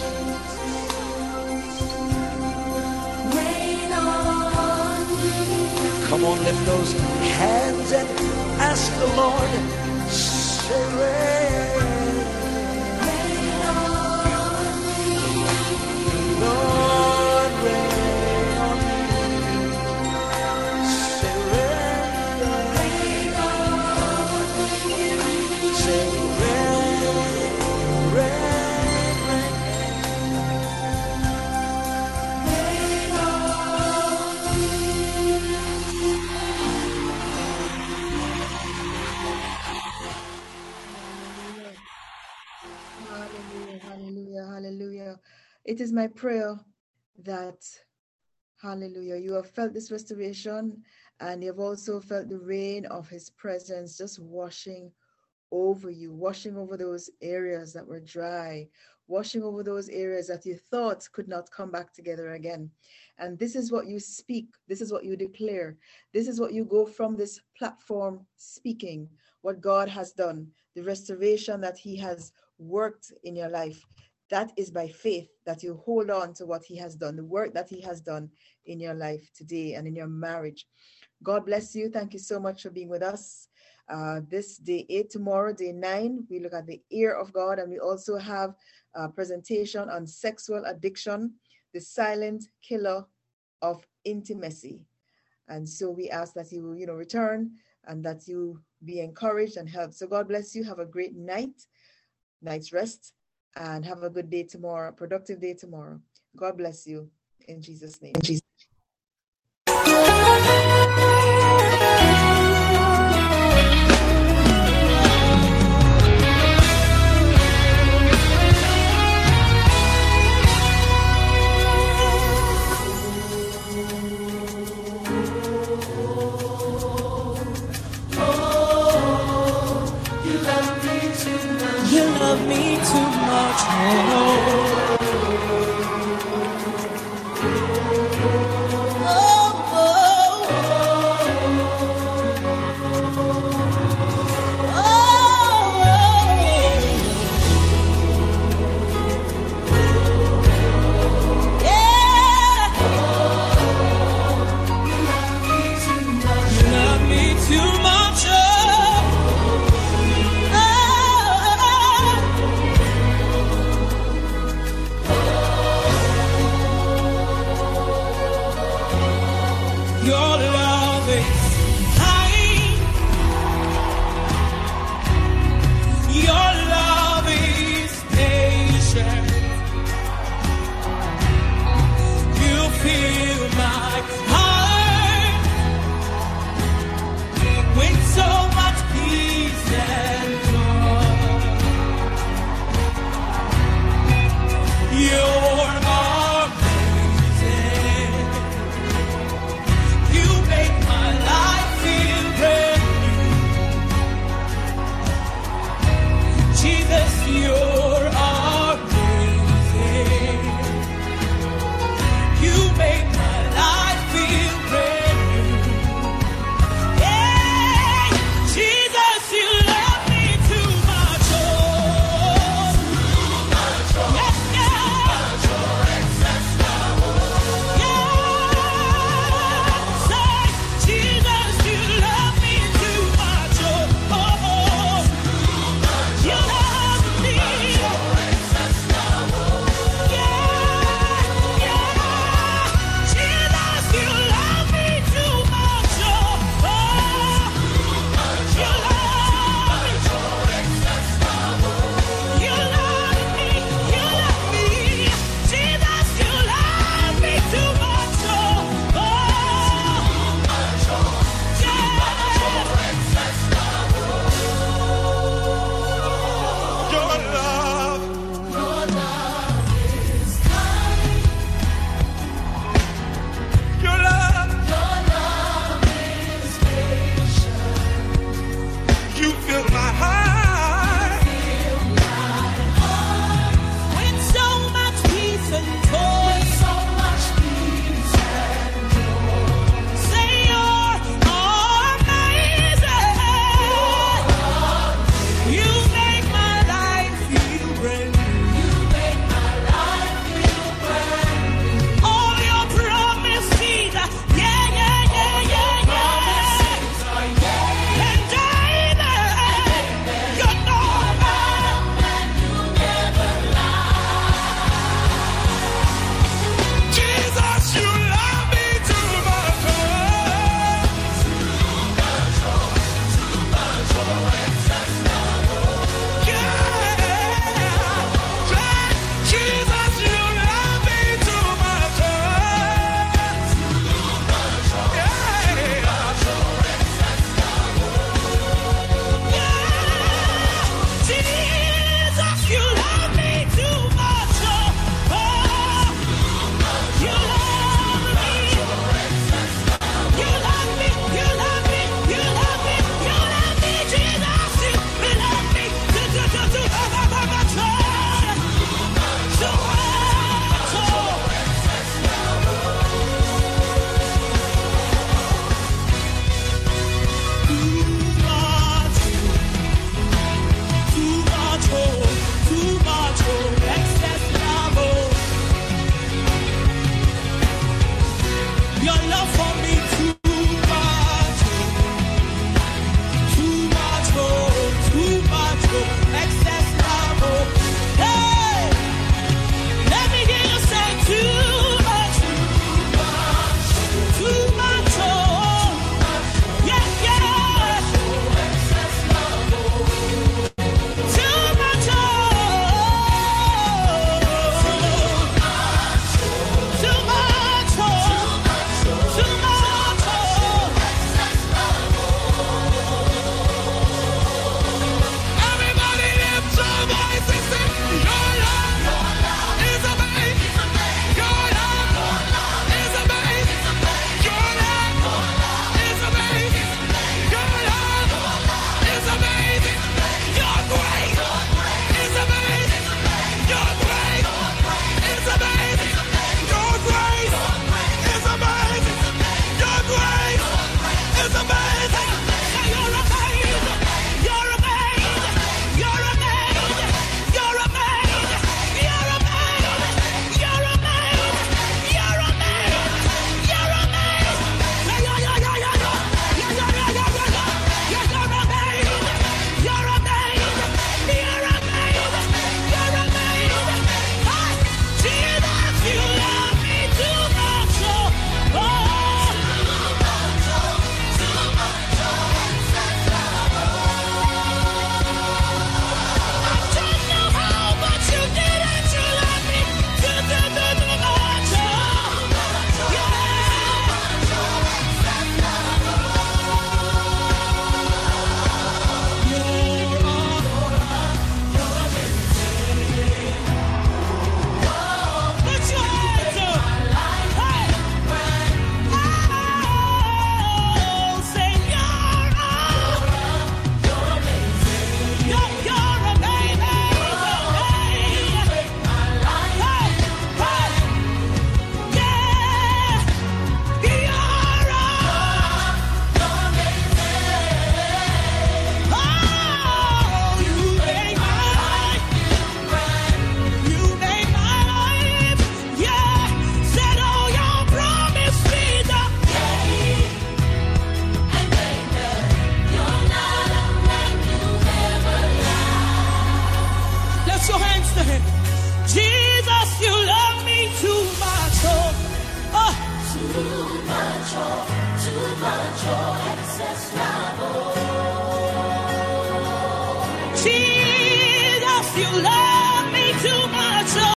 Rain on me. Come on, lift those hands and ask the Lord. Say rain. Rain on me. Lord, rain on me. Say rain. Rain on me. Say rain, rain, rain. Rain on me. Hallelujah, hallelujah, hallelujah. It is my prayer that, hallelujah, you have felt this restoration and you have also felt the rain of his presence just washing over you, washing over those areas that were dry, washing over those areas that you thought could not come back together again. And this is what you speak. This is what you declare. This is what you go from this platform speaking, what God has done, the restoration that he has worked in your life. That is by faith that you hold on to what he has done, the work that he has done in your life today and in your marriage. God bless you. Thank you so much for being with us. Uh, this day eight, tomorrow, day nine, we look at the ear of God, and we also have a presentation on sexual addiction, the silent killer of intimacy. And so we ask that you, you know, return and that you be encouraged and helped. So God bless you. Have a great night, night's rest, and have a good day tomorrow, productive day tomorrow. God bless you in Jesus' name. In Jesus' You love me too much, oh, much, oh, too much, oh, excess love, oh. Jesus, you love me too much, oh.